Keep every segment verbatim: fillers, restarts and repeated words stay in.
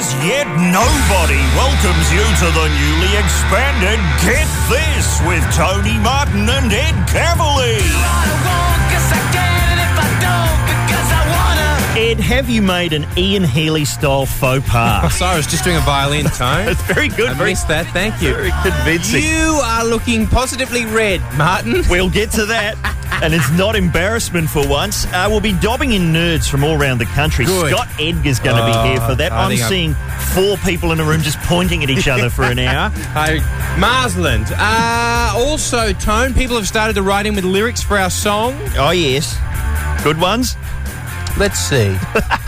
As yet nobody welcomes you to the newly expanded Get This with Tony Martin and Ed Cavalier. Ed, have you made an Ian Healy-style faux pas? Sorry, I was just doing a violin tone. That's very good. I very, missed that, thank you. Very convincing. You are looking positively red, Martin. We'll get to that. And it's not embarrassment for once. Uh, we'll be dobbing in nerds from all around the country. Good. Scott Edgar's going to Oh, be here for that. I I'm think I'm- seeing four people in a room just pointing at each other for an hour. Hey, Marsland. Uh, also, Tone, people have started to write in with lyrics for our song. Oh, yes. Good ones? Let's see.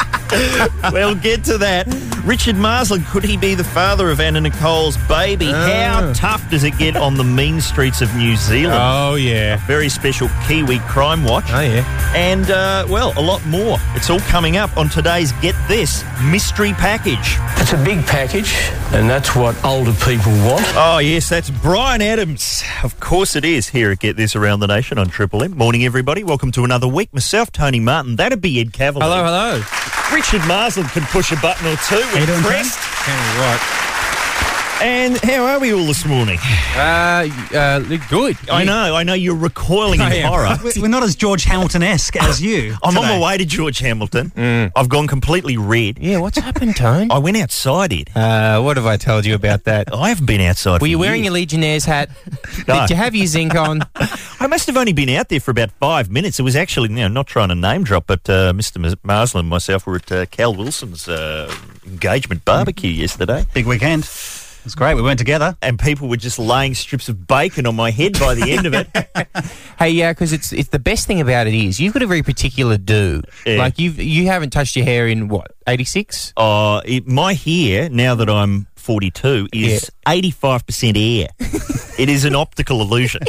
We'll get to that. Richard Marsland, could he be the father of Anna Nicole's baby? Oh. How tough does it get on the mean streets of New Zealand? Oh, yeah. Very special Kiwi crime watch. Oh, yeah. And, uh, well, a lot more. It's all coming up on today's Get This mystery package. It's a big package, and that's what older people want. Oh, yes, that's Brian Adams. Of course it is, here at Get This Around the Nation on Triple M. Morning, everybody. Welcome to another week. Myself, Tony Martin. That'd be Ed Cavalier. Hello, hello. Richard Marsland can push a button or two. We're impressed. Can right. And how are we all this morning? Uh, uh, good. I know, I know you're recoiling in I am. horror. We- We're not as George Hamilton-esque as you. I'm on today. my way to George Hamilton. I've gone completely red. Yeah, what's happened, Tone? I went outside, Ed. Uh, what have I told you about that? I haven't been outside Were for you wearing years. your Legionnaires hat? No. Did you have your zinc on? I must have only been out there for about five minutes. It was actually, you know, not trying to name drop, but uh, Mister Mas- Marsland and myself were at uh, Cal Wilson's uh, engagement barbecue yesterday. Big weekend. It was great. We went together. And people were just laying strips of bacon on my head by the end of it. Hey, yeah, because it's it's the best thing about it is you've got a very particular do. Yeah. Like you've you haven't touched your hair in what eighty-six? Uh, it, my hair, now that I'm forty-two, is eighty-five percent air. It is an optical illusion.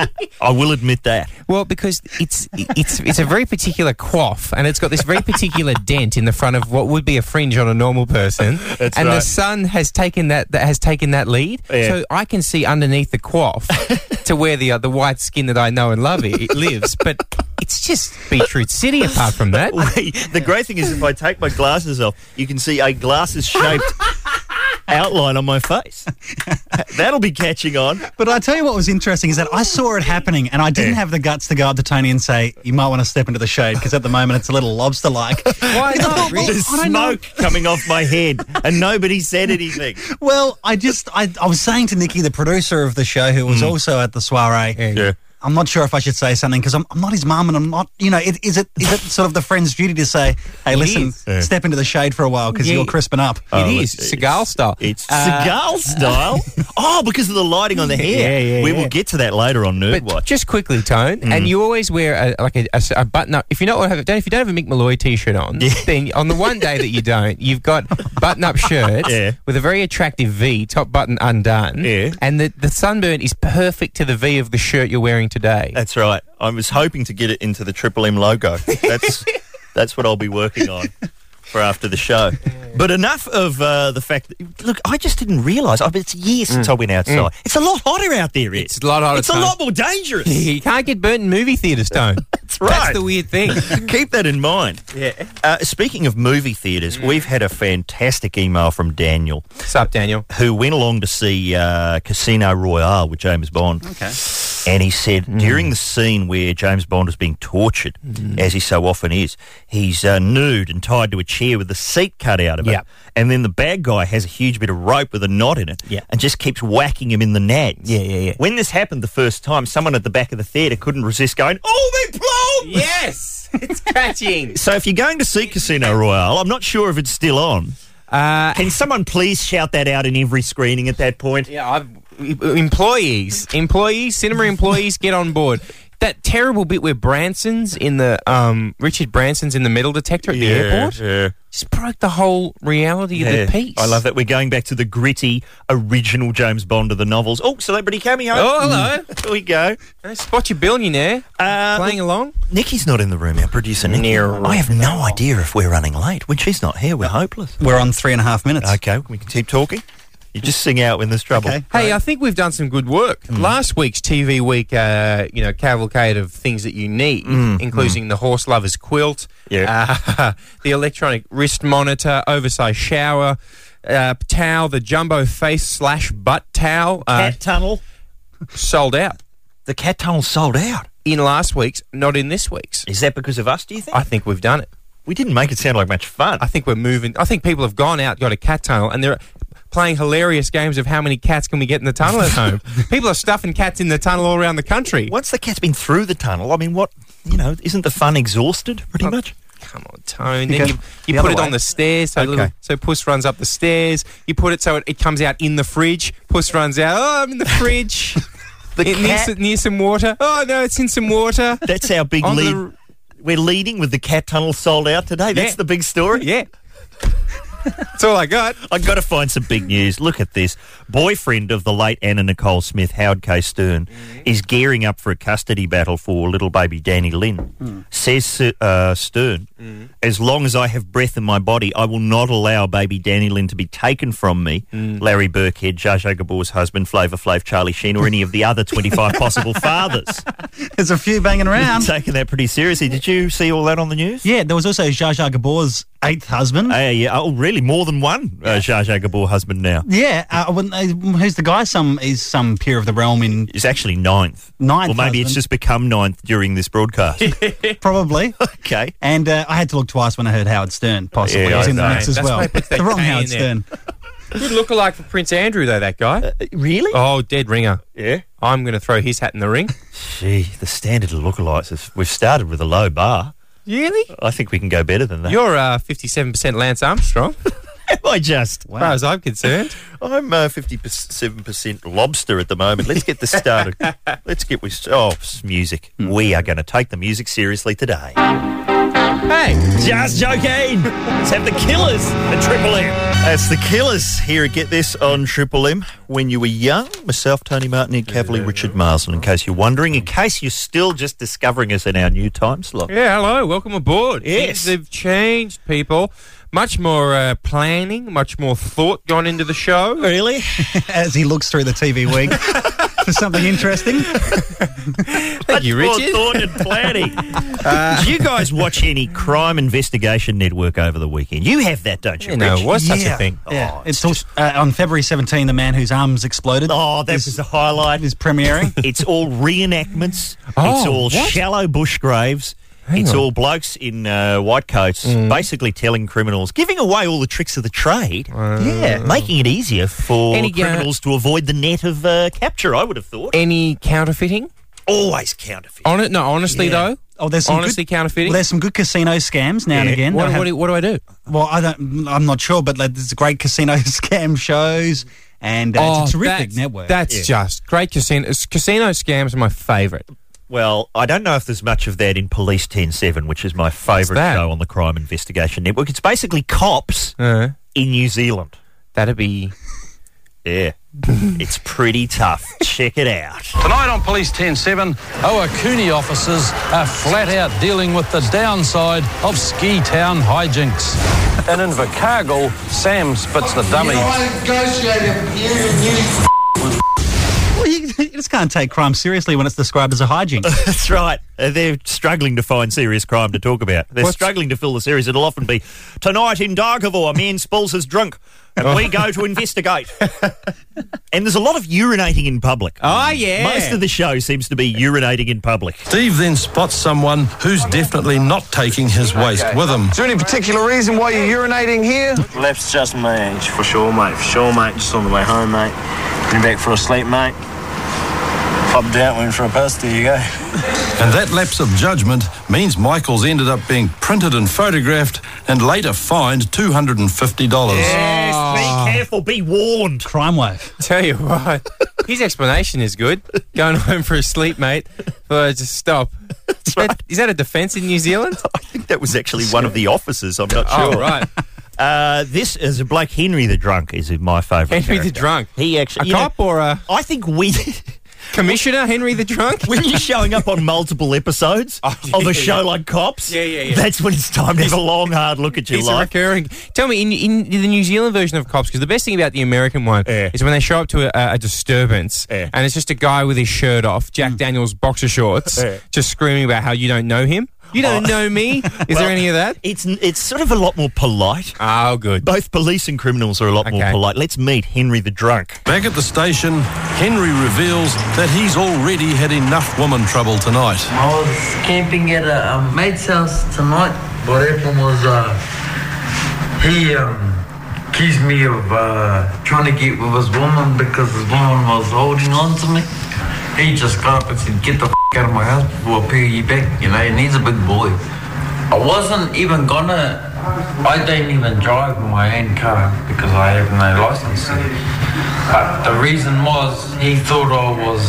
I will admit that. Well, because it's it's it's a very particular coif, and it's got this very particular dent in the front of what would be a fringe on a normal person. That's and right. the sun has taken that, that has taken that lead, Yeah. so I can see underneath the coif to where the uh, the white skin that I know and love it, it lives. But it's just Beetroot City. Apart from that, The great thing is if I take my glasses off, you can see a glasses-shaped outline on my face. That'll be catching on. But I tell you what was interesting is that I saw it happening and I didn't Yeah. have the guts to go up to Tony and say, you might want to step into the shade because at the moment it's a little lobster-like. why Because I not? thought, well, There's I don't know. smoke coming off my head and nobody said anything. Well, I just, I, I was saying to Nikki, the producer of the show, who was also at the soiree, Yeah. I'm not sure if I should say something because I'm, I'm not his mum and I'm not, you know, it, is it is it sort of the friend's duty to say, hey, listen, is. Yeah. step into the shade for a while because Yeah. you're crisping up. It Oh, is it's- Seagal style. It's Uh, Seagal style. Oh, because of the lighting on the hair. Yeah, yeah, we yeah. will get to that later on Nerd But Watch. just quickly, Tone, and you always wear a, like a, a, a button-up. If you don't have, if you don't have a Mick Malloy T-shirt on, Yeah. then on the one day that you don't, you've got button-up shirts Yeah. with a very attractive V, top button undone, Yeah. and the the sunburn is perfect to the V of the shirt you're wearing today. That's right. I was hoping to get it into the Triple M logo. That's that's what I'll be working on for after the show. But enough of uh, the fact that, look, I just didn't realise. I mean, it's years since I went outside. It's a lot hotter out there, Ed. It's a lot hotter, It's a Tone. lot more dangerous. You can't get burnt in movie theatres, Tone. That's right. That's the weird thing. Keep that in mind. Yeah. Uh, speaking of movie theatres, we've had a fantastic email from Daniel, What's up, Daniel? who went along to see uh, Casino Royale with James Bond. Okay. And he said during the scene where James Bond was being tortured, as he so often is, he's uh, nude and tied to a chair with the seat cut out of it. Yep. And then the bad guy has a huge bit of rope with a knot in it Yeah. and just keeps whacking him in the nads. Yeah, yeah, yeah. When this happened the first time, someone at the back of the theatre couldn't resist going, oh, they blown! Yes, it's catching. So if you're going to see Casino Royale, I'm not sure if it's still on. Uh, Can someone please shout that out in every screening at that point? Yeah, I've, employees, employees, cinema employees, get on board. That terrible bit where Branson's in the um, Richard Branson's in the metal detector at the airport yeah. just broke the whole reality of the piece. I love that. We're going back to the gritty, original James Bond of the novels. Oh, celebrity cameo. Oh, hello. Here we go. Hey, spot your billionaire Uh, playing along. Nikki's not in the room, our producer Nikki. No. I have no idea if we're running late. When she's not here, we're hopeless. We're on three and a half minutes. Okay, we can keep talking. You just sing out when there's trouble. Okay. Hey, I think we've done some good work. Last week's T V week, uh, you know, cavalcade of things that you need, including the horse lover's quilt, Yeah. uh, the electronic wrist monitor, oversized shower, uh, towel, the jumbo face slash butt towel, uh, Cat tunnel. sold out The cat tunnel sold out. in last week's, not in this week's. Is that because of us, do you think? I think we've done it. we didn't make it sound like much fun. I think we're moving. I think people have gone out, got a cat tunnel, and they're playing hilarious games of how many cats can we get in the tunnel at home. People are stuffing cats in the tunnel all around the country. Once the cat's been through the tunnel, I mean, what, you know, isn't the fun exhausted pretty Oh, much? Come on, Tone. You Then go you, you the put other it way. on the stairs, so, Okay. little, so Puss runs up the stairs. You put it so it, it comes out in the fridge. Puss runs out. Oh, I'm in the fridge. The It- near, cat, some, near some water. Oh, no, it's in some water. that's our big On the lead. r- We're leading with the cat tunnel sold out today. That's Yeah. the big story. Yeah. That's all I got. I've got to find some big news. Look at this. Boyfriend of the late Anna Nicole Smith, Howard K. Stern, Mm-hmm. is gearing up for a custody battle for little baby Danny Lynn. Mm. Says uh, Stern, as long as I have breath in my body, I will not allow baby Danny Lynn to be taken from me. Mm. Larry Burkhead, Zsa Zsa Gabor's husband, Flavor Flav, Charlie Sheen, or any of the other twenty-five possible fathers. There's a few banging around. Taking that pretty seriously. Did you see all that on the news? Yeah, there was also Zsa Zsa Gabor's eighth husband. Uh, yeah. Oh, really? More than one uh, Zsa Zsa Gabor husband now. yeah, uh, when, uh, who's the guy? Some is some peer of the realm in It's actually ninth. ninth. Or maybe it's husband, just become ninth during this broadcast. probably. Okay. And uh, I had to look twice when I heard Howard Stern. Possibly Yeah, he was I in the know. mix as That's well. why he puts that The wrong K Howard in there. Stern. Good lookalike for Prince Andrew, though, that guy. Really? Oh, dead ringer. Yeah. I'm going to throw his hat in the ring. Gee, the standard of lookalikes is we've started with a low bar. Really? I think we can go better than that. You're uh, fifty-seven percent Lance Armstrong, Am I just? as far as I'm concerned. I'm uh, fifty-seven percent lobster at the moment. Let's get this started. Let's get with... Oh, s- music. We are going to take the music seriously today. Hey, Just joking. Let's have the Killers at Triple M. That's the Killers here at Get This on Triple M. When you were young, myself, Tony Martin, Ed Cavalier, Richard Marsden, in case you're wondering, in case you're still just discovering us in our new time slot. yeah, hello, welcome aboard. Yes. Things have changed, people. Much more uh, planning, much more thought gone into the show. Really? As he looks through the T V week for something interesting. Thank you, Richard. More thought and planning. Uh, Do you guys watch any crime investigation network over the weekend? You have that, don't you, You know, Rich? what's such yeah. a thing? Yeah, Oh, it's talks- uh, on February seventeenth. The man whose arms exploded. Oh, that was the highlight. is premiering. It's all reenactments. Oh, it's all what? shallow bush graves. Hang it's on. all blokes in uh, white coats basically telling criminals, giving away all the tricks of the trade. yeah, Making it easier for Any, uh, criminals to avoid the net of uh, capture, I would have thought. Any counterfeiting Always counterfeit. on it? No, honestly, Yeah. though. Oh, there's some Honestly, good, counterfeiting. well, there's some good casino scams now and Yeah. again. what, They have- what, do, what do I do? well, I don't. I'm not sure, but like, there's great casino scam shows, and uh, it's a terrific Oh, that's, network. That's Yeah. just great. Casino casino scams are my favourite. Well, I don't know if there's much of that in Police ten seven, which is my favourite that? show on the Crime Investigation Network. It's basically cops Uh, in New Zealand. that'd be. Yeah. It's pretty tough. Check it out. Tonight on Police ten seven, Owakuni officers are flat out dealing with the downside of ski town hijinks. And in Invercargill, Sam spits the dummy. well, you, you just can't take crime seriously when it's described as a hijink. That's right. Uh, they're struggling to find serious crime to talk about. They're What's- struggling to fill the series. It'll often be, tonight in Dargavore, a man spills his drink, and we go to investigate. And there's a lot of urinating in public. Oh, yeah. Most of the show seems to be urinating in public. Steve then spots someone who's definitely not taking his waste with him. Is there any particular reason why you're urinating here? Left's just my age, for sure, mate. For sure, mate. Just on the way home, mate. Been back for a sleep, mate. Popped out, went for a piss. There you go. And that lapse of judgment means Michael's ended up being printed and photographed and later fined two hundred fifty dollars. Yes, be careful, be warned. Crime wave. Tell you what, his explanation is good. Going home for a sleep, mate. But just stop. That's right. Is that a defence in New Zealand? I think that was actually one of the officers. I'm not sure. Oh, right. Uh, this is a bloke, Henry the Drunk, is my favourite. Henry the character. Drunk. He A actually. you know, cop or a I think we. commissioner, Henry the Drunk? When you're showing up on multiple episodes Oh, of yeah, a show yeah. like Cops, Yeah, yeah, yeah. that's when it's time to have a long, hard look at your It's a life. recurring. Tell me, in, in the New Zealand version of Cops, because the best thing about the American one Yeah. is when they show up to a, a disturbance Yeah. Mm. and it's just a guy with his shirt off, Jack Daniels boxer shorts, Yeah. just screaming about how you don't know him. You don't know me. Is Well, there any of that? It's it's sort of a lot more polite. Oh, good. Both police and criminals are a lot more Okay. polite. Let's meet Henry the drunk. Back at the station, Henry reveals that he's already had enough woman trouble tonight. I was camping at a um, mate's house tonight. What happened was uh, he um, accused me of uh, trying to get with his woman because his woman was holding on to me. He just got up and said, "Get the f*** out of my house before I pay you back." You know, and he's a big boy. I wasn't even gonna, I don't even drive my own car because I have no license. But the reason was he thought I was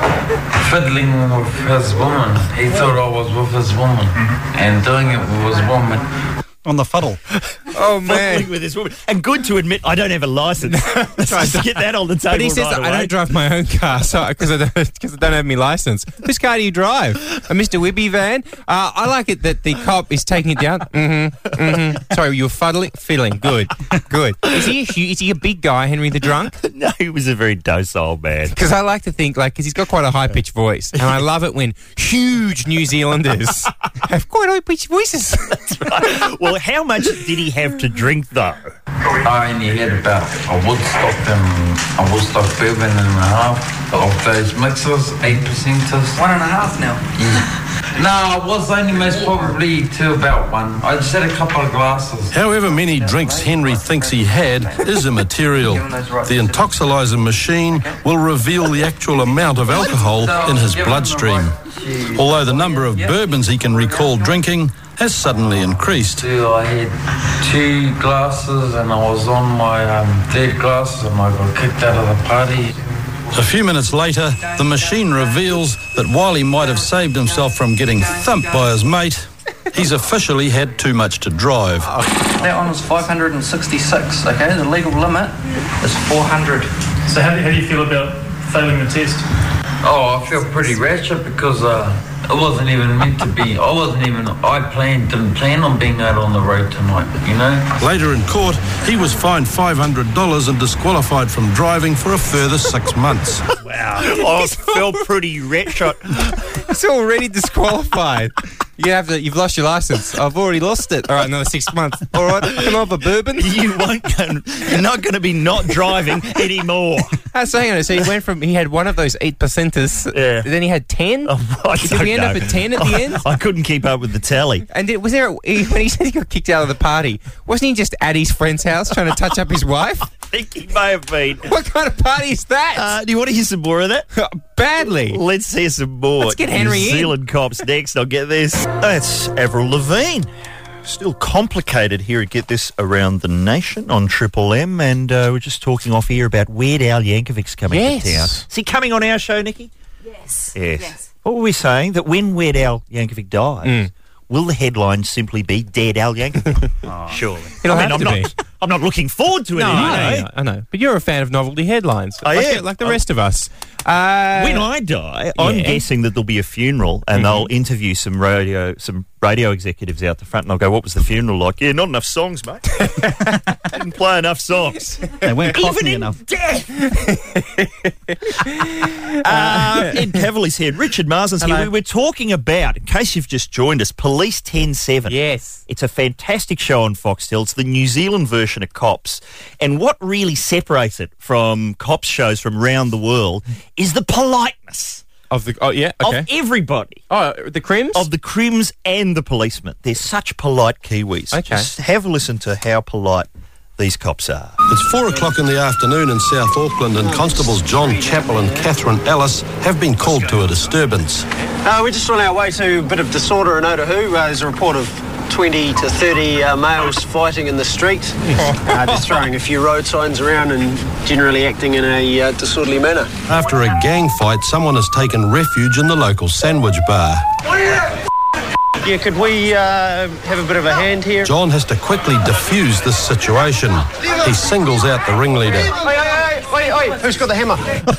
fiddling with his woman. He thought I was with his woman and doing it with his woman. On the fuddle. Oh, man. Fumbling with this woman. And good to admit, I don't have a license. Let's just get that on the table. But he says right that I away. don't drive my own car because I, don't- 'cause I don't have my license. Whose car do you drive? A Mister Wibby van? Uh, I like it that the cop is taking it down. Mm-hmm, mm-hmm. Sorry, you were fuddling? Fiddling. Good, good. Is he a, hu- is he a big guy, Henry the drunk? No, he was a very docile man. Because I like to think, like, because he's got quite a high-pitched voice. And I love it when huge New Zealanders have quite high-pitched voices. Right. Well, how much did he have to drink, though? I only had about a Woodstock and a Woodstock bourbon and a half of those mixers, eight percenters. One and a half now. No, I was only most probably to about one. I just had a couple of glasses. However many drinks Henry thinks he had is immaterial. The intoxilizer machine will reveal the actual amount of alcohol in his bloodstream. Although the number of bourbons he can recall drinking has suddenly increased. I had two glasses and I was on my um, third glass and I got kicked out of the party. A few minutes later, the machine reveals that while he might have saved himself from getting thumped by his mate, he's officially had too much to drive. That one was five hundred sixty-six, okay? The legal limit is four hundred. So how do, how do you feel about failing the test? Oh, I feel pretty ratchet because uh, it wasn't even meant to be. I wasn't even, I planned, didn't plan on being out on the road tonight, you know? Later in court, he was fined five hundred dollars and disqualified from driving for a further six months. Wow. I felt pretty wretched. It's already disqualified. You have to, you've lost your license. I've already lost it. All right, another six months. All right, can I have a bourbon? You won't go, you're not going to be not driving anymore. Uh, so hang on, so he went from, he had one of those eight percenters, Yeah. then he had ten? Oh, I Did don't we end know. up at ten at the end? I couldn't keep up with the tally. And did, was there, a, when he said he got kicked out of the party, wasn't he just at his friend's house trying to touch up his wife? I think he may have been. What kind of party is that? Uh, do you want to hear some more of that? Badly. Let's hear some more. Let's get Henry New in. Zealand cops next. I'll get this. That's Avril Lavigne. Still complicated here at Get This Around the Nation on Triple M, and uh, we're just talking off here about Weird Al Yankovic's coming Yes. to town. Is he coming on our show, Nikki? Yes. Yes. Yes. What were we saying? That when Weird Al Yankovic dies, Mm. will the headline simply be Dead Al Yankovic? oh, surely. It'll I mean, have I'm to not. be. I'm not looking forward to it. No, anyway. I know, I know. But you're a fan of novelty headlines. I like, am. like the rest of us. Uh, When I die, I'm yeah. guessing that there'll be a funeral, and they'll interview some radio, some radio executives out the front, and I'll go, "What was the funeral like?" Yeah, not enough songs, mate. Didn't play enough songs. They weren't Even cockney in enough. death. uh, Ed Cavali's here. Richard Marsden's here. Hello. We were talking about, in case you've just joined us, Police ten seven. Yes. It's a fantastic show on Foxtel. It's the New Zealand version of Cops. And what really separates it from Cops shows from around the world is the politeness Of the, oh, yeah, okay. of everybody. oh, the Crims? Of the crims and the policemen. They're such polite Kiwis. Okay. Just have a listen to how polite these cops are. It's four o'clock in the afternoon in South Auckland, and constables John Chappell and Catherine Ellis have been called to a disturbance. Uh, we're just on our way to a bit of disorder in Otahu. Uh, there's a report of twenty to thirty uh, males fighting in the street. Uh, they're throwing a few road signs around and generally acting in a uh, disorderly manner. After a gang fight, someone has taken refuge in the local sandwich bar. Yeah, could we uh, have a bit of a hand here? John has to quickly defuse this situation. He singles out the ringleader. Oi, oi, oi, oi, oi. Who's got the hammer?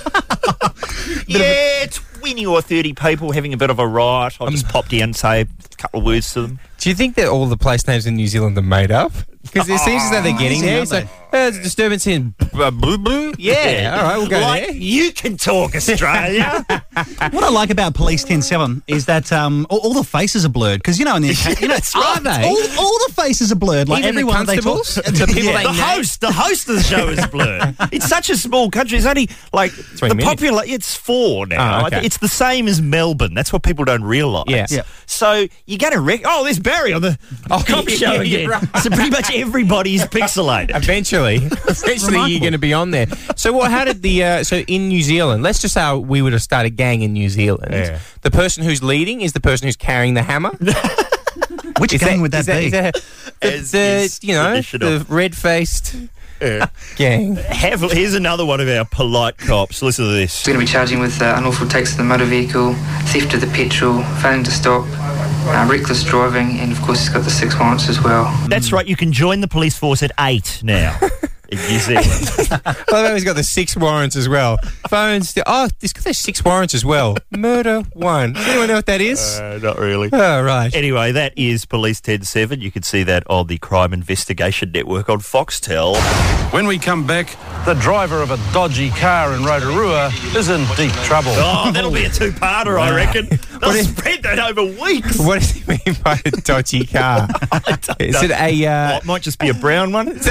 Yeah, twenty or thirty people having a bit of a riot. I'll just pop down and say a couple of words to them. Do you think that all the place names in New Zealand are made up? Because it seems as though they're getting there. It's like, oh, there's a disturbance in uh, blue, blue. Yeah, all right, we'll go like, there. You can talk, Australia. What I like about Police ten seven is that um, all, all the faces are blurred. Because, you know, in the you know, Are they? All, all the faces are blurred. Like Even the everyone they talk constables? The people they the name? host, the host of the show is blurred. It's such a small country. It's only like Three the minutes. popular. It's four now. Oh, okay. It's the same as Melbourne. That's what people don't realise. Yeah. Yeah. So you're going to rec- oh, there's Barry on the Oh, cop yeah, show yeah, again. you're right. So pretty much everybody is pixelated. Eventually, eventually you're going to be on there. So, what? How did the uh, so in New Zealand? Let's just say we were to start a gang in New Zealand. Yeah. The person who's leading is the person who's carrying the hammer. Which Is gang would that is that, be? is that the, As the is you know traditional. the red-faced Yeah. gang? Have, here's another one of our polite cops. Listen to this. We're going to be charging with uh, unlawful takes of the motor vehicle, theft of the petrol, failing to stop, uh, reckless driving, and of course it's got the six warrants as well. That's right. You can join the police force at eight now in New Zealand. Well, he's got the six warrants as well. Phones. Oh, he's got those six warrants as well. Murder one. Does anyone know what that is? Uh, not really. Oh, right. Anyway, that is Police ten seven. You can see that on the Crime Investigation Network on Foxtel. When we come back, the driver of a dodgy car in Rotorua is in deep trouble. Oh, that'll be a two-parter, I reckon. They'll is- spread that over weeks. What does he mean by a dodgy car? Is it a Oh, uh, it might just be a brown one.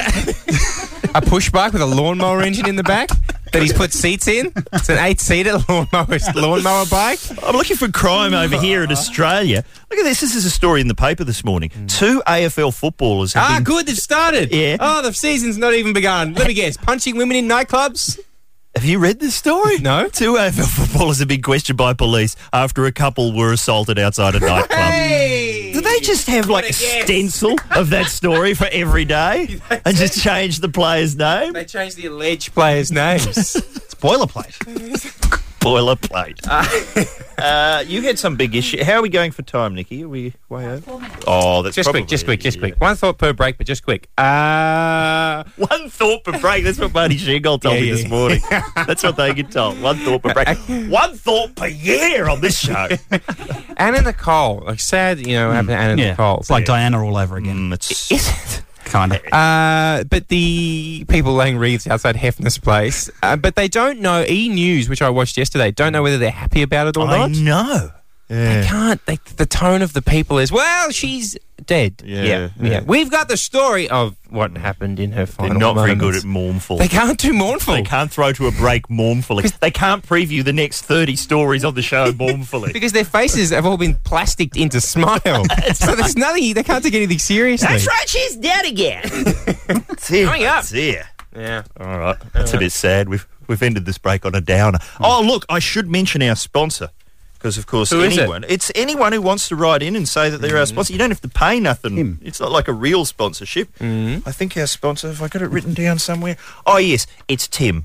a push bike with a lawnmower engine in the back that he's put seats in? It's an eight-seater lawnmower lawnmower bike. I'm looking for crime over here in Australia. Look at this. This is a story in the paper this morning. Two A F L footballers have Ah, been... good. They've started. Yeah. Oh, the season's not even begun. Let me guess. Punching women in nightclubs? Have you read this story? No. Two A F L footballers have been questioned by police after a couple were assaulted outside a nightclub. Hey! Do they just have like a What a guess. stencil of that story for every day and just change the player's name? They changed the alleged players' names. It's boilerplate. Boilerplate. Uh, you had some big issue. How are we going for time, Nikki? Are we way over? Oh, that's Just probably, quick, just quick, just yeah. quick. One thought per break, but just quick. Uh, One thought per break. That's what Barney Shingle told Yeah, me yeah. this morning. That's what they get told. One thought per break. One thought per year on this show. Anna Nicole. Like, sad, you know, happened to Anna Yeah, Nicole. it's like Diana all over again. Mm, it's, Is it? Kind of. Uh, but the people laying wreaths outside Hefner's place, uh, but they don't know. E! News, which I watched yesterday, don't know whether they're happy about it or I not. know. They can't. They, the tone of the people is, well, she's dead. Yeah, yeah, yeah. We've got the story of what happened in her They're final not very good moments. at mournful. They can't do mournful. They can't throw to a break mournfully. They can't preview the next thirty stories on the show mournfully. Because their faces have all been plasticked into smile. So there's nothing, they can't take anything seriously. That's right, she's dead again. That's it. Coming up. That's it. Yeah. All right. That's a bit sad. We've we've ended this break on a downer. Oh, look, I should mention our sponsor. Because, of course, Who is it? anyone, it's anyone who wants to write in and say that they're our sponsor. You don't have to pay nothing. Him. It's not like a real sponsorship. Mm-hmm. I think our sponsor, have I got it written down somewhere? Oh, yes, it's Tim.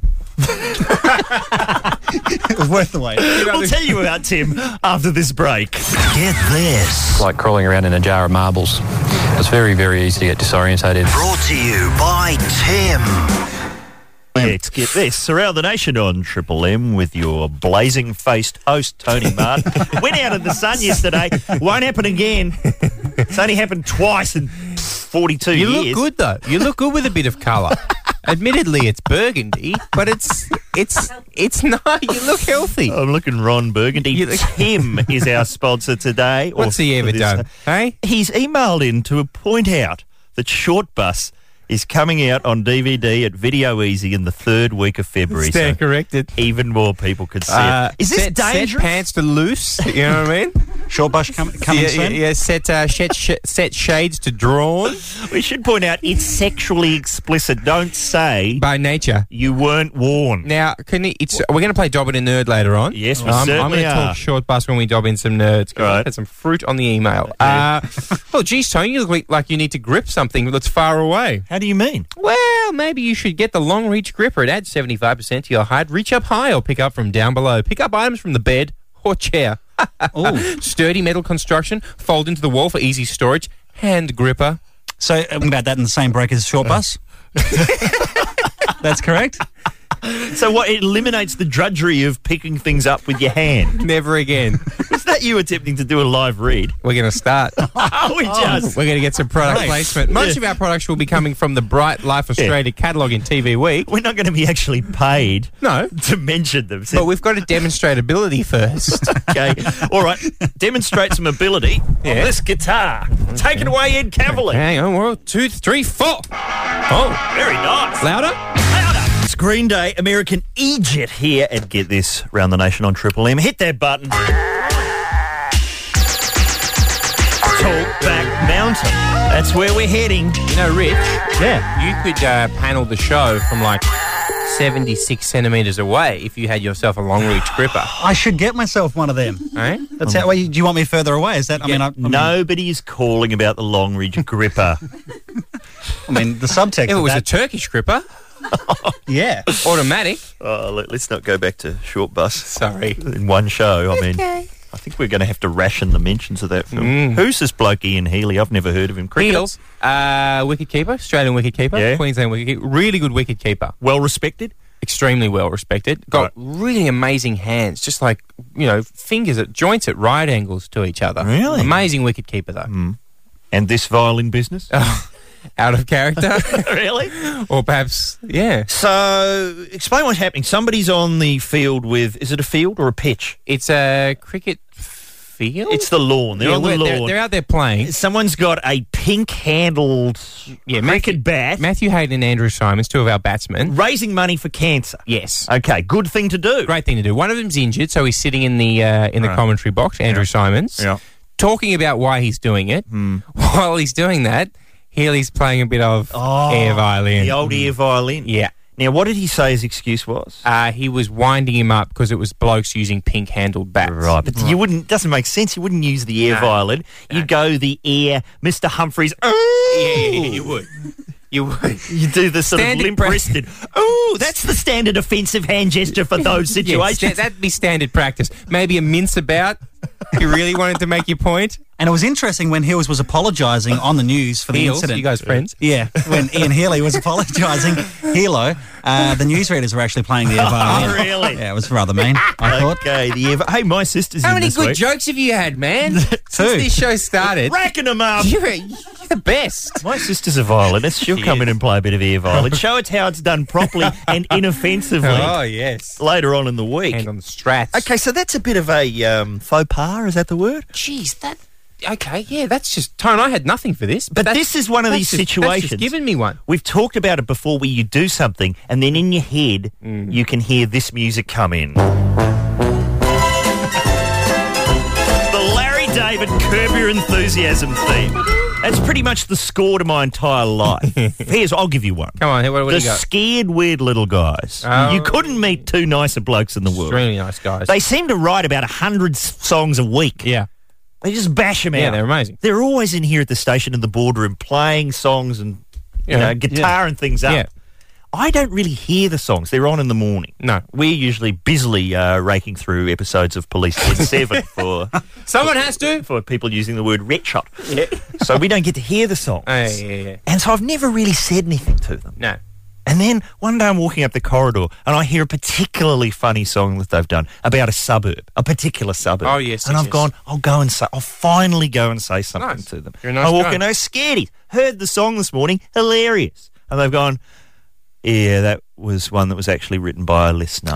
It was worth the wait. We'll tell you about Tim after this break. Get this. Like crawling around in a jar of marbles. It's very, very easy to get disorientated. Brought to you by Tim. Let's get this. Surround the nation on Triple M with your blazing-faced host, Tony Martin. Went out in the sun yesterday. Won't happen again. It's only happened twice in forty-two You years. look good, though. You look good with a bit of colour. Admittedly, it's burgundy, but it's it's it's not. You look healthy. I'm looking Ron Burgundy. You look- Tim is our sponsor today. or What's he for ever this- done? Hey? He's emailed in to point out that Short Bus is coming out on D V D at Video Easy in the third week of February. Stand so corrected. even more people could see Uh, it. Is this set, set dangerous? pants to loose. You know what I mean? Short bush com- coming yeah, soon. yeah, yeah, set, uh, set, sh- set shades to drawn We should point out it's sexually explicit. Don't say by nature. you weren't warned. Now, can you, it's we're going to play Dob in a Nerd later on. Yes, we I'm, I'm certainly going to are. talk Short Bus when we dob in some nerds. All right. I had some fruit on the email. Uh, well, geez, Tony, you look like, like you need to grip something that's far away. How do you mean? Well, maybe you should get the long reach gripper. It adds seventy-five percent to your height. Reach up high or pick up from down below. Pick up items from the bed or chair. Ooh. Sturdy metal construction. Fold into the wall for easy storage. Hand gripper. So, uh, about that in the same break as Short Bus? That's correct. So what? It eliminates the drudgery of picking things up with your hand. Never again. Is that you attempting to do a live read. We're going to start. Oh, we just. We're going to get some product Great. placement. Most Yeah. of our products will be coming from the Bright Life Australia catalogue in T V Week. We're not going to be actually paid No. to mention them. But we've got to demonstrate ability first. Okay. All right. Demonstrate some ability Yeah. on this guitar. Take it away, Ed Cavalier. Hang on. One, two, three, four. Oh, Very nice. louder? Louder. It's Green Day, American Egypt here at Get This, Round the Nation on Triple M. Hit that button. Talkback Mountain. That's where we're heading. You know, Rich, Yeah. you could uh, panel the show from like seventy-six centimetres away if you had yourself a long reach gripper. I should get myself one of them. Eh? That's how. Well, you- do you want me further away? Is that? I mean, I, I mean, Nobody is calling about the Long Ridge gripper. I mean, the subtext. If it of was a that, Turkish gripper, yeah. automatic. Oh, let, let's not go back to Short Bus Sorry. in one show. I mean, I think we're going to have to ration the mentions of that film. Mm. Who's this bloke Ian Healy? I've never heard of him. Cricket. Heels, uh, wicket keeper, Australian wicket keeper, Yeah. Queensland wicket keeper, really good wicket keeper, Well respected. extremely well respected. Got Right. really amazing hands, just like you know, fingers at joints at right angles to each other. Really? amazing wicket keeper though. And this violin business. Out of character, Really? or perhaps yeah. So, explain what's happening. Somebody's on the field with, is it a field or a pitch? It's a cricket field. It's the lawn. They're Yeah, on the we're- lawn. they're, they're out there playing. Someone's got a pink-handled Yeah, cricket Matthew, bat, Matthew Hayden and Andrew Simons, two of our batsmen. raising money for cancer. Yes. Okay, good thing to do. Great thing to do. One of them's injured, so he's sitting in the uh, in the Right. commentary box, Andrew Yeah. Simons, Yeah. talking about why he's doing it. While he's doing that, Healy's playing a bit of Oh, air violin. The old ear violin. Yeah. Now, what did he say his excuse was? Uh, he was winding him up because it was blokes using pink-handled bats. Right, but you wouldn't. Doesn't make sense. You wouldn't use the air No. violin. You'd go the air, Mister Humphreys. Yeah, yeah, yeah, Ooh! you would. You would. You do the sort Standard of limp-wristed. Oh, that's the standard offensive hand gesture for those Yeah, situations. sta- that'd be standard practice. Maybe a mince about if you really wanted to make your point. And it was interesting when Hills was apologising on the news for the Heels, incident. you guys friends? Yeah, when Ian Healy was apologising, Hilo, uh, the newsreaders were actually playing the air violin. Oh, really? Yeah, it was rather mean, I thought. Okay, the air. Hey, my sister's How in many this good week. jokes have you had, man? Since this show started. Racking them up. You're, you're the best. My sister's a violinist. She'll She come is. in and play a bit of air violin. Show us how it's done properly and inoffensively Oh, yes. later on in the week. Hand on the strats. Okay, so that's a bit of a um, faux pas. Is that the word? Jeez, that... Okay, yeah, that's just... Tone, I had nothing for this. But that's- this is one of that's these just- That's situations. just given me one. We've talked about it before where you do something and then in your head you can hear this music come in. The Larry David Curb Your Enthusiasm theme. That's pretty much the score to my entire life. Here's, I'll give you one. Come on, what, what do The you got? scared, weird little guys. Oh. You couldn't meet two nicer blokes in the world. Extremely nice guys. They seem to write about a hundred s- songs a week. yeah. They just bash them Yeah, out. they're amazing. They're always in here at the station in the boardroom playing songs and you Yeah. know, guitar and things up. Yeah. I don't really hear the songs. They're on in the morning. No. We're usually busily uh, raking through episodes of Police ten seven for Someone has to. for people using the word ret shot. Yeah. So we don't get to hear the songs. Oh, yeah, yeah, yeah. And so I've never really said anything to them. No. And then one day I'm walking up the corridor and I hear a particularly funny song that they've done about a suburb, a particular suburb. Oh, yes, And yes, I've yes. gone, I'll go and say, I'll finally go and say something Nice. to them. You're a nice I walk guy. in, oh, scaredy, heard the song this morning, hilarious. And they've gone, yeah, that was one that was actually written by a listener.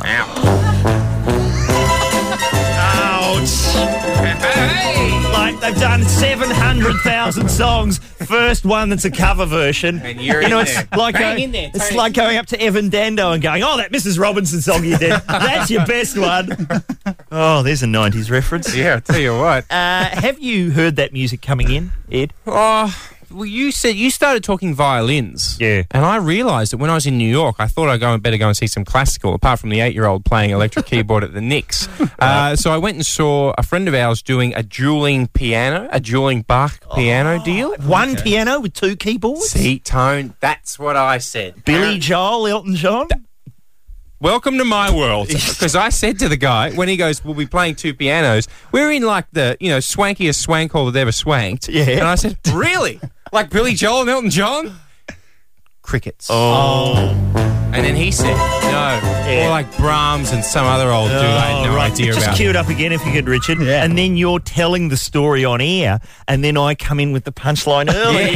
Ouch. Like they've done seven hundred thousand songs. First one that's a cover version. And you're you know, in it's there. like Bang a- in there, it's Tony. like going up to Evan Dando and going, "Oh, that Missus Robinson song you did. That's your best one." Oh, there's a nineties reference. Yeah, I'll tell you what. Uh, have you heard that music coming in, Ed? Oh, well, you said you started talking violins. Yeah. And I realised that when I was in New York, I thought I'd go and better go and see some classical, apart from the eight-year-old playing electric keyboard at the Knicks. Uh, so I went and saw a friend of ours doing a dueling piano, a dueling Bach piano deal. One piano with two keyboards. See, Tone, that's what I said. Billy Joel, Elton John. Welcome to my world. Because I said to the guy, when he goes, we'll be playing two pianos, we're in like the, you know, swankiest swank hall that ever swanked. Yeah. And I said, really? Like Billy Joel and Elton John? crickets. Oh. And then he said, no, Yeah. more like Brahms and some other old dude I had no Oh, right. idea Just about. cue it up again if you could, Richard. And then you're telling the story on air, and then I come in with the punchline early.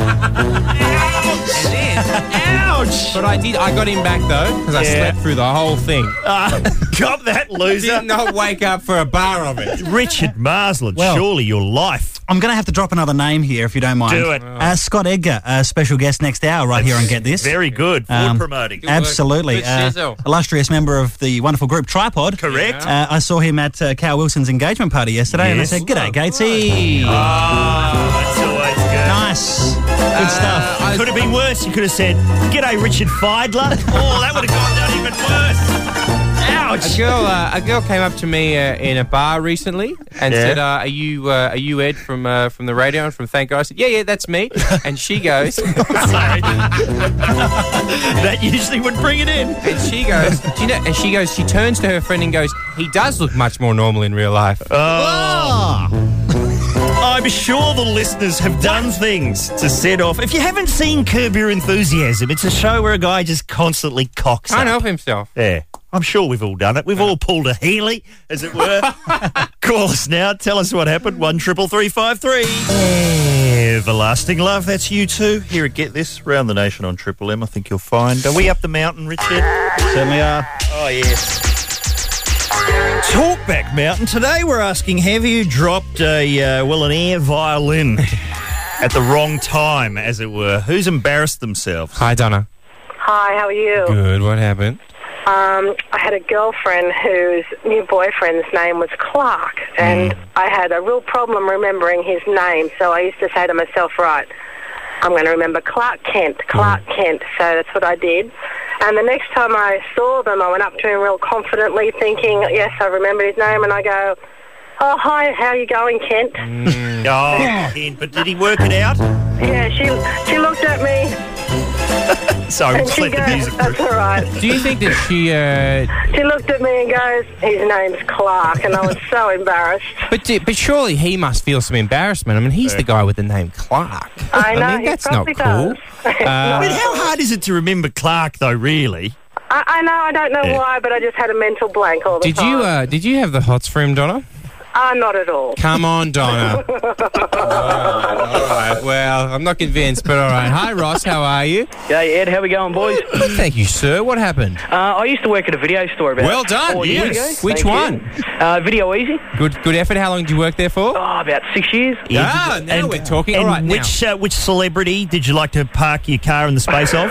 Ouch! But I did. I got him back though because I Yeah. slept through the whole thing. Uh, got that, loser. Did not wake up for a bar of it. Richard Marsland, Well- surely your life. I'm going to have to drop another name here if you don't mind. Do it. Uh, Scott Edgar, a special guest next hour right here on Get This. Very good. Forward Um, promoting. Absolutely. Good Uh, sizzle. illustrious member of the wonderful group Tripod. Correct. Uh, I saw him at uh, Carl Wilson's engagement party yesterday and I Yes. said, G'day, Gatesy. Oh, that's always good. Nice. Good stuff. Could have been worse. You could have said, G'day, Richard Feidler. Oh, that would have gone down even worse. Ouch. A girl, uh, a girl came up to me uh, in a bar recently and Yeah. said, uh, "Are you, uh, are you Ed from uh, from the radio and from Thank God?" I said, "Yeah, yeah, that's me." And she goes, Sorry. That usually would bring it in. and she goes, Do you know? And she goes, she turns to her friend and goes, "He does look much more normal in real life." Oh. I'm sure the listeners have done things to set off. If you haven't seen Curb Your Enthusiasm, it's a show where a guy just constantly cocks Can't up. help himself. Yeah. I'm sure we've all done it. We've all pulled a Healy, as it were. Call us now. Tell us what happened. One triple three five three. Everlasting love. That's you too. Here at Get This, round the nation on Triple M. I think you'll find. Are we up the mountain, Richard? Certainly are. Oh yes. Talkback Mountain. Today we're asking: have you dropped a uh, well an air violin at the wrong time, as it were? Who's embarrassed themselves? Hi, Donna. Hi, how are you? Good. What happened? Um, I had a girlfriend whose new boyfriend's name was Clark, and I had a real problem remembering his name, so I used to say to myself, right, I'm going to remember Clark Kent, Clark Kent, so that's what I did. And the next time I saw them, I went up to him real confidently, thinking, yes, I remembered his name, and I go, oh, hi, how are you going, Kent? Oh, Kent, but did he work it out? Yeah, she she looked at me, Sorry, and we'll she let the goes, music that's all right. Do you think that she? Uh, She looked at me and goes, his name's Clark, and I was so embarrassed. but di- but surely he must feel some embarrassment. I mean, he's the guy with the name Clark. I know, mean, he that's not probably cool. does. Uh, I mean, how hard is it to remember Clark, though, really? I, I know, I don't know Yeah. why, but I just had a mental blank all the Did time. you uh, did you have the hots for him, Donna? Uh, not at all. Come on, Donna. all, right, all right. Well, I'm not convinced, but all right. Hi, Ross. How are you? G'day, Ed. How we going, boys? Thank you, sir. What happened? Uh, I used to work at a video store about Well done, four yes. years ago. Which Thank one? you. Uh, Video Easy. Good good effort. How long did you work there for? Oh, about six years. Ah, now we're talking. And All right, now. which uh, which celebrity did you like to park your car in the space of?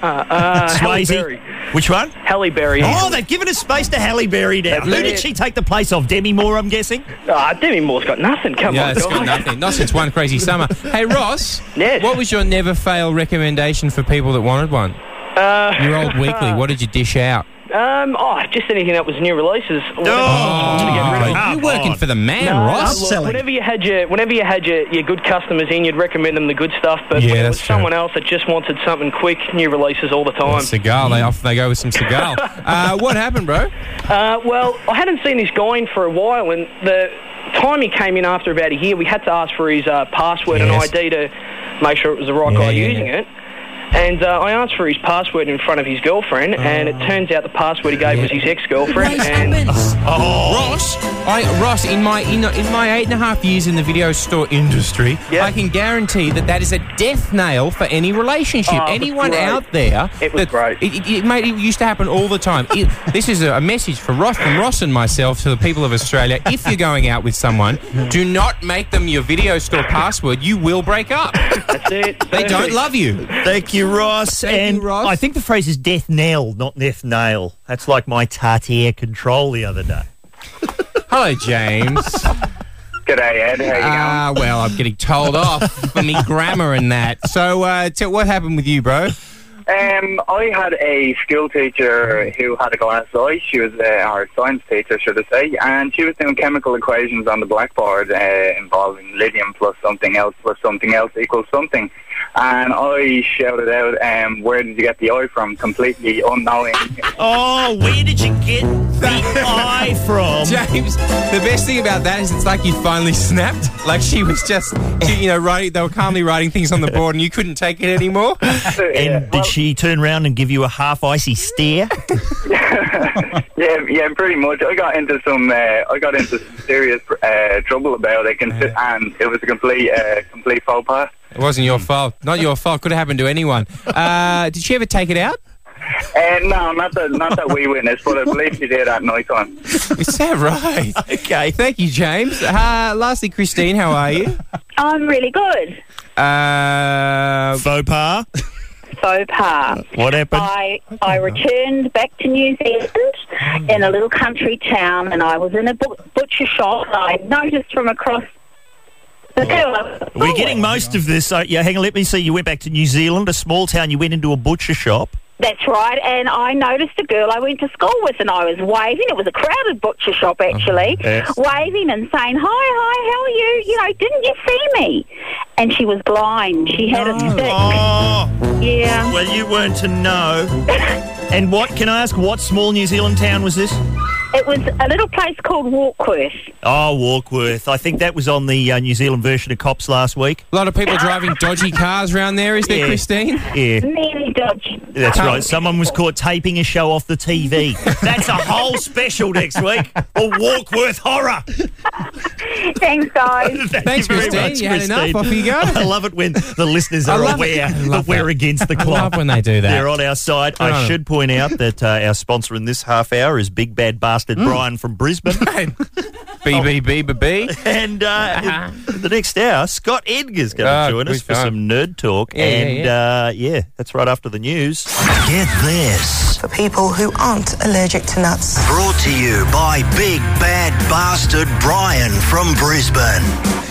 Uh, Halle Swayze? Berry. Which one? Halle Berry. Oh, they've given a space to Halle Berry now. That's Who it. did she take the place of? Demi Moore, I'm guessing? Ah, Demi Moore's got nothing. Come yeah, on, it's guys. got nothing. Not since One Crazy Summer. Hey, Ross. Yes. What was your never fail recommendation for people that wanted one? Uh, Your old weekly. What did you dish out? Um, oh, just anything that was new releases. Oh, to get rid of. You're working for the man, No, Ross. look, whenever you had your whenever you had your, your good customers in, you'd recommend them the good stuff. But Yeah, when it that's was true. someone else that just wanted something quick, new releases all the time. Cigar. They off they go with some cigar. uh, what happened, bro? Uh, well, I hadn't seen this guy in for a while, and the time he came in after about a year, we had to ask for his uh, password Yes. and I D to make sure it was the right Yeah, guy yeah, using yeah. it. And uh, I asked for his password in front of his girlfriend, and it turns out the password he gave was his ex-girlfriend. And Ross, I, Ross, in my in, in my eight and a half years in the video store industry, I can guarantee that that is a death nail for any relationship. Oh, it was Anyone great. out there, It was that- great. It, it, it, mate, it used to happen all the time. It, this is a, a message for Ross, from Ross and myself to the people of Australia. If you're going out with someone, do not make them your video store password. You will break up. That's it. They don't love you. Thank you, Ross. Thank and you, Ross. I think the phrase is death knell, not death nail. That's like my Tartier control the other day. Hello, James. G'day, Ed. How you Ah, well, I'm getting told off for me grammar and that. So, uh, t- what happened with you, bro? Um, I had a school teacher who had a glass eye. She was uh, our science teacher, should I say, and she was doing chemical equations on the blackboard uh, involving lithium plus something else plus something else equals something. and I shouted out, um, "Where did you get the eye from?" Completely unknowing. Oh, where did you get the eye from? James, the best thing about that is it's like you finally snapped. Like she was just, she, you know, writing, they were calmly writing things on the board and you couldn't take it anymore. And did she turn around and give you a half icy stare? yeah, yeah, pretty much. I got into some, uh, I got into some serious uh, trouble about it, and it was a complete, uh, complete faux pas. It wasn't your fault. Not your fault. Could have happened to anyone. Uh, did she ever take it out? Uh, no, not that, not that we witnessed, but I believe she did at night time. Is that right? Okay. Thank you, James. Uh, lastly, Christine, how are you? I'm really good. Uh, Faux pas? Faux pas. What happened? I, I returned back to New Zealand in a little country town, and I was in a bu- butcher shop, and I noticed from across the girl. We're getting most of this. So, yeah, hang on, let me see. You went back to New Zealand, a small town. You went into a butcher shop. That's right, and I noticed a girl I went to school with, and I was waving. It was a crowded butcher shop, actually. Yes. Waving and saying, "Hi, hi, how are you? You know, didn't you see me?" And she was blind. She had a stick. Oh. Yeah. Well, you weren't to know. And what, can I ask, what small New Zealand town was this? It was a little place called Warkworth. Oh, Warkworth. I think that was on the uh, New Zealand version of Cops last week. A lot of people driving dodgy cars around there, is there, Yeah. Christine? Yeah. Really dodgy. That's right. Someone was caught taping a show off the T V. That's a whole special next week. A Warkworth horror. Thanks, guys. Thank Thanks, you very Christine. much, You had enough. Christine. Off you go. I love it when the listeners I are love aware it. I that love we're that. against the I clock. love when they do that. They're on our side. I I know. should point out that uh, our sponsor in this half hour is Big Bad Bastard Mm. Brian from Brisbane. B B B B B. And uh, in the next hour, Scott Edgar's going to Oh, join us good for time. some nerd talk. Yeah, yeah, and yeah. Uh, yeah, that's right after the news. Get this. For people who aren't allergic to nuts. Brought to you by Big Bad Bastard Brian from Brisbane.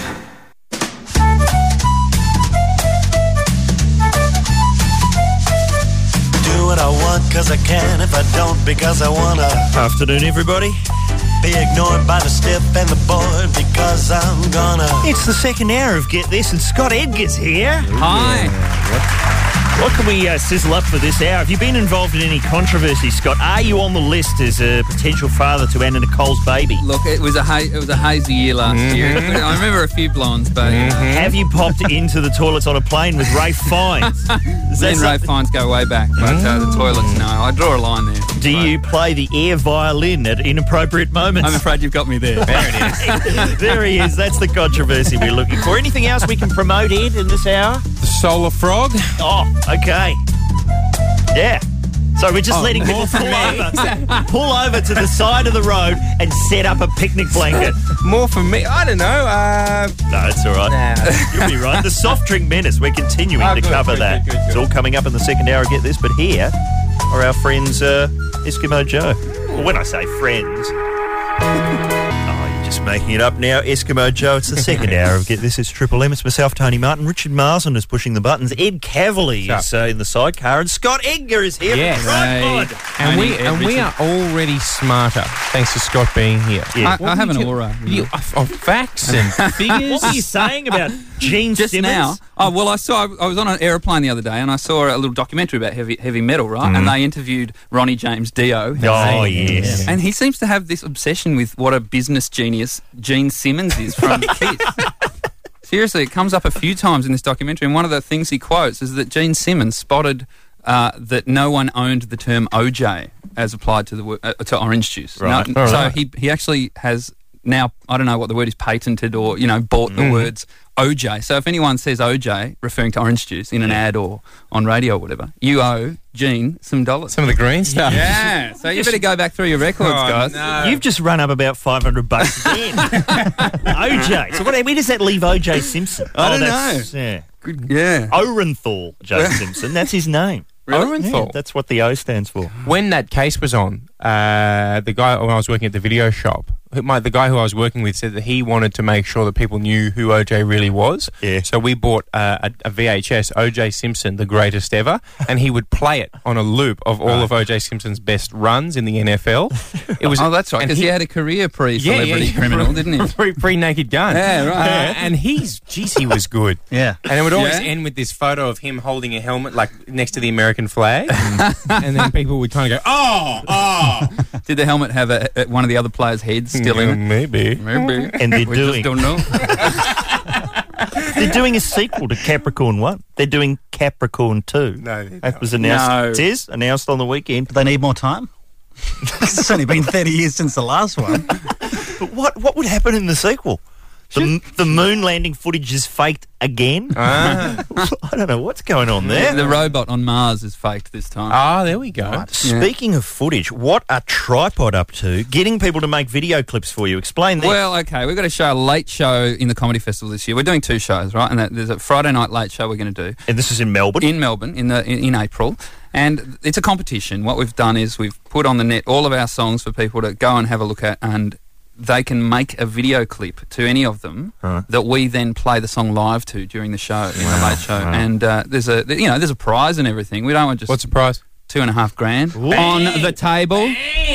Do what I want because I can, if I don't because I wanna. Afternoon, everybody. Be ignored by the stiff and the bored because I'm gonna. It's the second hour of Get This, and Scott Edgar's here. Hi. What can we uh, sizzle up for this hour? Have you been involved in any controversy, Scott? Are you on the list as a potential father to Anna Nicole's baby? Look, it was a ha- it was a hazy year last Mhm. year. I remember a few blondes, but Have you popped into the toilets on a plane with Rafe Fiennes? Is me that and Ray Fines go way back, but uh, the toilets, no. I draw a line there. Do you play the air violin at inappropriate moments? I'm afraid you've got me there. There it is. There he is. That's the controversy we're looking for. Anything else we can promote, Ed, in this hour? The solar frog. Oh, okay. Yeah. So we're just Oh, letting people more for pull me. over, pull over to the side of the road and set up a picnic blanket. More for me. I don't know. Uh, No, it's all right. Nah. You'll be right. The soft drink menace, we're continuing Oh, to good, cover good, that. good, good, It's good. all coming up in the second hour, get this. But here are our friends, uh, Eskimo Joe. Well, when I say friends... Oh, you're just making it up now. Eskimo Joe, it's the second hour of Get This. It's Triple M. It's myself, Tony Martin. Richard Marsden is pushing the buttons. Ed Cavalier is uh, in the sidecar. And Scott Edgar is here. Yes. From Tripod. And we Tony, and we Richard. are already smarter thanks to Scott being here. Yeah. I, I have an you- aura. you You, know. of, of facts and figures. What were you saying about Gene Just Simmons? now. Oh, well, I saw. I was on an aeroplane the other day, and I saw a little documentary about heavy heavy metal, right? And they interviewed Ronnie James Dio. Oh, yes. And he seems to have this obsession with what a business genius Gene Simmons is from Kiss. Seriously, it comes up a few times in this documentary, and one of the things he quotes is that Gene Simmons spotted uh, that no one owned the term O J as applied to the wo- uh, to orange juice. Right. No- All so right. he he actually has now, I don't know what the word is, patented or, you know, bought the Mm. words O J. So if anyone says O J, referring to orange juice in an ad or on radio or whatever, you owe Gene some dollars. Some of the green stuff. Yeah, so you better go back through your records, Oh, guys. no. You've just run up about five hundred bucks again. O J. So what, where does that leave O J Simpson? I don't that's, know. Yeah. Good, yeah. Orenthal J. Simpson. That's his name. Really? Yeah, Orenthal. that's what the O stands for. When that case was on, uh, the guy when I was working at the video shop, my, the guy who I was working with said that he wanted to make sure that people knew who O J really was. Yeah. So we bought uh, a, a V H S, O J Simpson, the greatest ever, and he would play it on a loop of all of O J Simpson's best runs in the N F L. It was oh, that's right, because he, he had a career pre-celebrity yeah, yeah, criminal, pre, didn't he? Pre, pre-Naked Gun. Yeah, right. Uh, and he's, geez, he was good. Yeah. And it would always Yeah. end with this photo of him holding a helmet, like, next to the American flag. And then people would kind of go, oh, oh. Did the helmet have a, a, one of the other players' heads still in it? Maybe. Maybe. And they're we doing- just don't know. They're doing a sequel to Capricorn one. They're doing Capricorn two. No, they're that not. was announced. No. It is announced on the weekend. Do they need more time? It's only been thirty years since the last one. But what what would happen in the sequel? The, the moon landing footage is faked again? Ah. I don't know what's going on there. The robot on Mars is faked this time. Ah, there we go. Right. Speaking of footage, what are Tripod up to? Getting people to make video clips for you. Explain this. Well, okay, we've got a show, a late show in the Comedy Festival this year. We're doing two shows, right? And that, there's a Friday night late show we're going to do. And this is in Melbourne? In Melbourne, in the in, in April. And it's a competition. What we've done is we've put on the net all of our songs for people to go and have a look at, and they can make a video clip to any of them Right. that we then play the song live to during the show, in the late show. Wow. And uh, there's a you know there's a prize and everything. We don't want just What's the prize? two and a half grand on the table.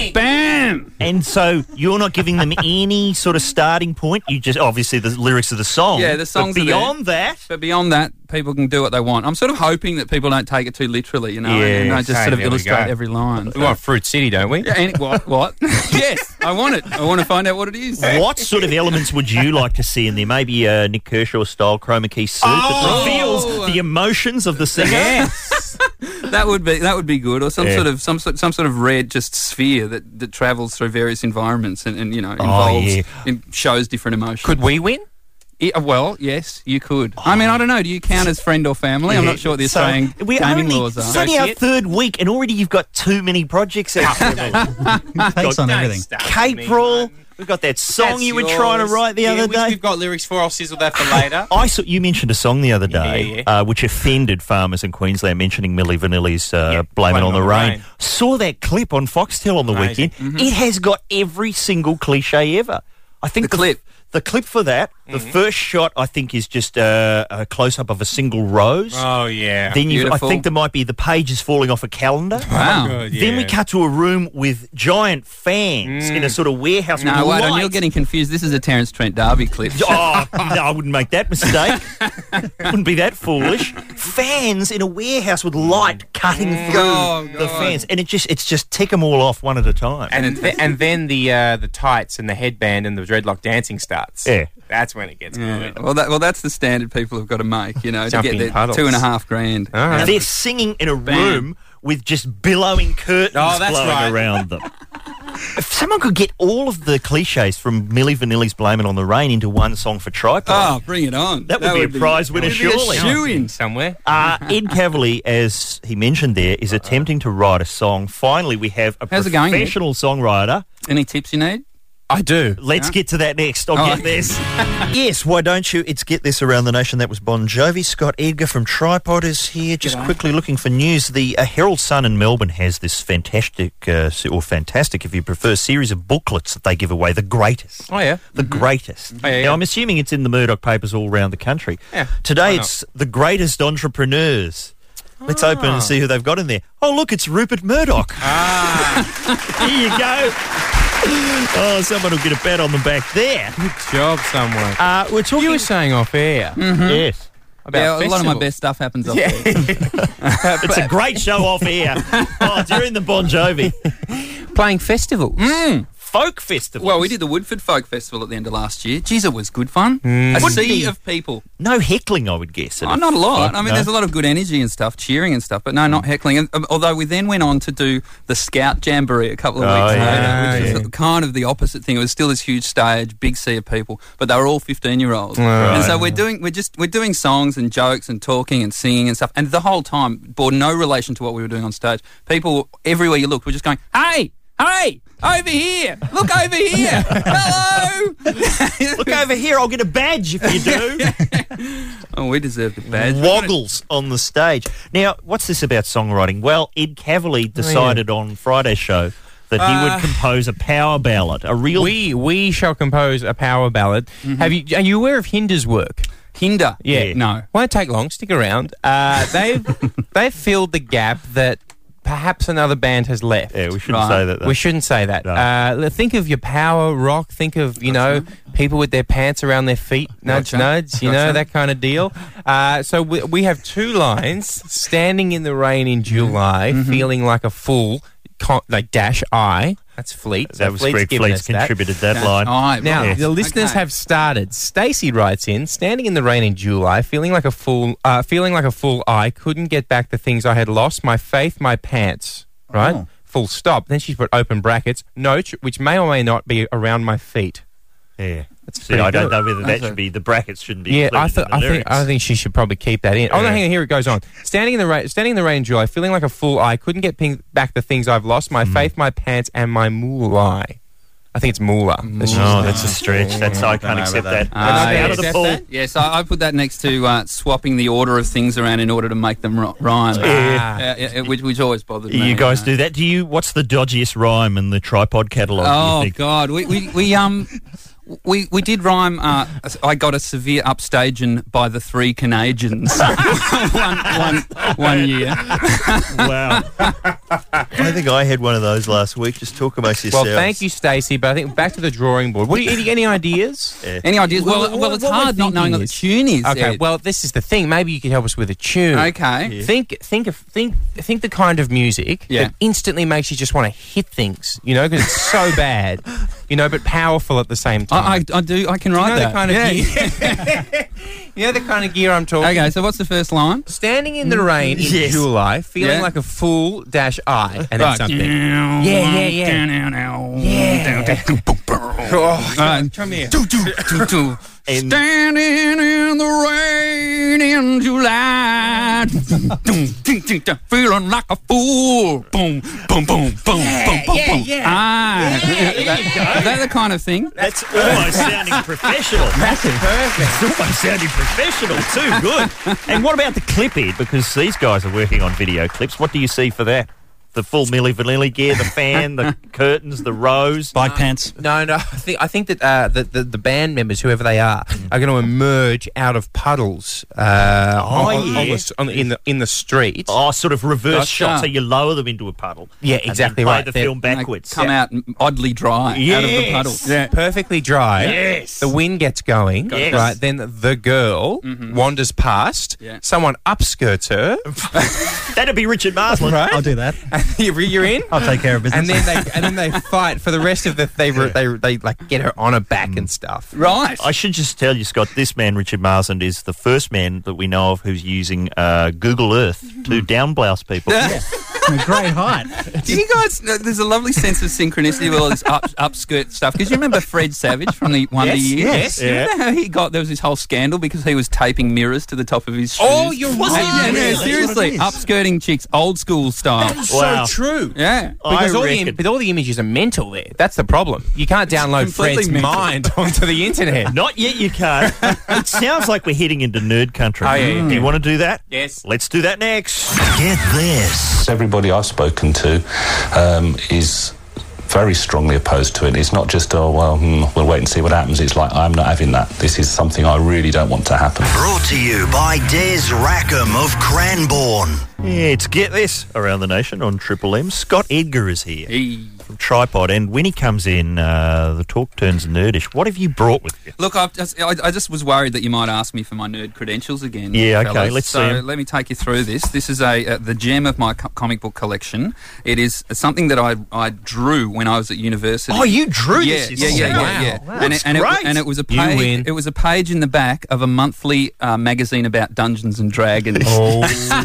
Bam! And so you're not giving them any sort of starting point. You just obviously the lyrics of the song. Yeah, the songs But are there. beyond that, But beyond that, people can do what they want. I'm sort of hoping that people don't take it too literally, you know, Yeah, and don't just okay, sort of there we illustrate go. every line. We want Fruit City, don't we? Yeah, and, what? What? Yes, I want it. I want to find out what it is. what sort of elements would you like to see in there? Maybe a Nick Kershaw style chroma key suit that Oh! reveals the emotions of the singer. Yes. that would be that would be good, or some Yeah. sort of some sort some sort of red just sphere that, that travels through various environments and, and you know Oh, involves yeah. in, shows different emotions. Could we win? Yeah, well, yes, you could. I mean, I don't know. Do you count as friend or family? I'm not sure what the So, Australian we're gaming only, laws It's are. only our third week, and already you've got too many projects out there. Takes on everything. Capril. We've got that song That's you were yours. trying to write the Yeah, other which day. We've got lyrics for. I'll sizzle that for later. I saw you mentioned a song the other day, Yeah, Uh, which offended farmers in Queensland, mentioning Milli Vanilli's uh, Yeah, "Blame It on the Rain." Saw that clip on Foxtel on the Amazing. weekend. It has got every single cliche ever. I think The clip. the clip for that, the first shot, I think, is just uh, a close up of a single rose. Oh, yeah. Then you, I Beautiful. think there might be the pages falling off a calendar. Wow. Good, Then we yeah. cut to a room with giant fans in a sort of warehouse. No, with wait on, lights. you're getting confused. This is a Terence Trent D'Arby clip. Oh, no, I wouldn't make that mistake. Wouldn't be that foolish. Fans in a warehouse with light cutting through Oh, the God. fans, and it just it's just tick them all off one at a time. And th- and then the uh, the tights and the headband and the dreadlock dancing starts. Yeah. That's when it gets Yeah. good. Well, that, well, that's the standard people have got to make, you know, to Jumping get their puddles. two and a half grand. All right. They're singing in a Bam. room with just billowing curtains Oh, that's blowing right. around them. If someone could get all of the cliches from Milli Vanilli's "Blame It on the Rain" into one song for Tripod, Oh, bring it on. that would be a prize winner, that'd be a surely. shoo-in. Somewhere. Uh, Ed Cavalier, as he mentioned there, is attempting to write a song. Finally, we have a How's it going, Ed? professional songwriter. Any tips you need? I do. Let's Yeah. get to that next. I'll Oh, get okay. this. Yes, why don't you? It's Get This Around the Nation. That was Bon Jovi. Scott Edgar from Tripod is here. Just G'day. quickly looking for news. The uh, Herald Sun in Melbourne has this fantastic, uh, se- or fantastic if you prefer, series of booklets that they give away. The greatest. Oh, yeah. The greatest. Oh, yeah, Now, yeah. I'm assuming it's in the Murdoch papers all around the country. Yeah, Today, why not? it's the greatest entrepreneurs. Let's open and see who they've got in there. Oh, look, it's Rupert Murdoch. Ah, Here you go. Oh, someone will get a pat on the back there. good job, someone. Uh, we're talking. You were saying off air Yes. about Yeah, a lot of my festivals. best stuff happens off Yeah. there. It's a great show off air. Oh, during the Bon Jovi Playing festivals. folk festival. Well, we did the Woodford Folk Festival at the end of last year. Geez, it was good fun. Mm. A Wouldn't sea be- of people. No heckling, I would guess. at Oh, not a lot. folk, I mean, no? there's a lot of good energy and stuff, cheering and stuff, but no, not heckling. And, um, although we then went on to do the Scout Jamboree a couple of Oh, weeks yeah, later, which yeah. was kind of the opposite thing. It was still this huge stage, big sea of people, but they were all fifteen-year-olds. Right. And so we're doing, we're just, we're doing songs and jokes and talking and singing and stuff, and the whole time bore no relation to what we were doing on stage. People everywhere you looked were just going, "Hey, hey, over here! Look over here! Hello!" Look over here, I'll get a badge if you do. Oh, we deserve the badge. Woggles on the stage. Now, what's this about songwriting? Well, Ed Cavalier decided on Friday's show that he Uh, would compose a power ballad, a real... We we shall compose a power ballad. Have you? Are you aware of Hinder's work? Hinder? Yeah. Yeah, no. Won't take long. Stick around. Uh, they've they've filled the gap that perhaps another band has left. Yeah, we shouldn't say that, though. We shouldn't say that. No. Uh, think of your power rock. Think of, you know, people with their pants around their feet. Nudge, Gotcha. nudge. You know, Gotcha. that kind of deal. Uh, so we, we have two lines. Standing in the rain in July, Mm-hmm. feeling like a fool, con- like dash I. That's Fleet. So That was Fleet's Greg given Fleet's us that. contributed that Dash line. I, Now, right. the listeners Okay. have started. Stacey writes in, standing in the rain in July, feeling like a fool, uh, feeling like a fool I couldn't get back the things I had lost, my faith, my pants, right? Oh. Full stop. Then she's put open brackets, note, which may or may not be around my feet. Yeah. That's See, I pretty don't good. know whether that That's should a- be, the brackets shouldn't be Yeah, included I, th- in the I think lyrics. I think she should probably keep that in. Oh no, Yeah. hang on, here it goes on. Standing in the rain, standing in the rain in July, feeling like a fool I couldn't get ping- back the things I've lost, my faith, my pants, and my moolah. I think it's moolah. That's No, that's a stretch. That's I can't know accept about that. that. Ah, That's yeah. out of the Accept pool. that? Yes, I, I put that next to uh, swapping the order of things around in order to make them ri- rhyme. Yeah. Yeah, yeah, which, which always bothered me. You guys uh, do that? Do you? What's the dodgiest rhyme in the Tripod catalogue? do you Oh think? God, we we, we um we we did rhyme. Uh, I got a severe upstaging by the three Canadians one, one, one year. Wow. I think I had one of those last week. Just talk amongst well, yourselves. thank you, Stacey. But I think back to the drawing board. What do you, any, any ideas? Yeah. Any ideas? Well, Well, well, what- it's what we're hard not knowing what the thinking tune is. Okay, Ed. well, this is the thing. Maybe you could help us with a tune. okay. Yeah. Think, think of, think, think the kind of music Yeah. that instantly makes you just want to hit things. You know, because it's so bad. You know, but powerful at the same time. I, I, I do. I can Do you write know that. the kind of yeah. gear? You know the kind of gear I'm talking. Okay, so what's the first line? Standing in the rain in Yes. July, feeling Yeah. like a fool dash I, and then Right. something. Yeah, yeah, yeah. Yeah. Oh, Alright. come here. And- Standing in the rain in July, feeling like a fool. Boom, boom, boom, boom, boom, boom, boom. yeah. Ah, Yeah, there you that, go. is that the kind of thing? That's almost sounding professional. That's perfect. It's almost sounding professional too. Good. And what about the clip, Ed? Because these guys are working on video clips. What do you see for that? The full Milli Vanilli gear, the fan, the curtains, the rose. Bike pants. No, no. I think I think that uh, the, the the band members, whoever they are, are going to emerge out of puddles. Uh, Oh, on, on- on yeah. the, on, in the in the street. Oh, sort of reverse Gotcha. shot, so you lower them into a puddle. Yeah, and then exactly play right. the They're- film They backwards. come out oddly dry out of the puddle. Yes. Perfectly dry. Yes. The wind gets going. Yes. Right. Then the girl wanders past. Yeah. Someone upskirts her. That'd be Richard Marsland. Right. I'll do that. you're, you're in. I'll take care of business. And then they and then they fight for the rest of the they they they like get her on her back and stuff. Right. I should just tell you, Scott, this man, Richard Marsland, is the first man that we know of who's using uh, Google Earth to downblouse people. a great height. Do you guys know, there's a lovely sense of synchronicity with all this up, upskirt stuff. Because you remember Fred Savage from the Wonder Yes, Years? yes. You remember how he got, there was this whole scandal because he was taping mirrors to the top of his shoes? Oh, you're And- right. Yeah, Really? yeah, That's seriously. what it is. Upskirting chicks, old school style. That is Wow. so true. Yeah. Because I all the, reckon- but all the images are mental there. That's the problem. You can't download completely Fred's mental. mind onto the internet. Not yet, you can't. It sounds like we're heading into nerd country. Oh, yeah, yeah. Do you want to do that? Yes. Let's do that next. Get this. Everybody I've spoken to um, is very strongly opposed to it. It's not just, oh, well, hmm, we'll wait and see what happens. It's like, I'm not having that. This is something I really don't want to happen. Brought to you by Des Rackham of Cranbourne. Yeah, it's Get This around the nation on Triple M. Scott Edgar is here Hey. from Tripod, and when he comes in, uh, the talk turns nerdish. What have you brought with you? Look, I've just, I, I just was worried that you might ask me for my nerd credentials again. Yeah, okay, fellas. let's see So 'em. let me take you through this. This is a uh, the gem of my co- comic book collection. It is something that I I drew when I was at university. Oh, you drew yeah, this Yeah, yeah, yourself? yeah, yeah. Wow, and that's it, and, it, great. and it was a You page. win. It was a page in the back of a monthly uh, magazine about Dungeons and Dragons. Oh,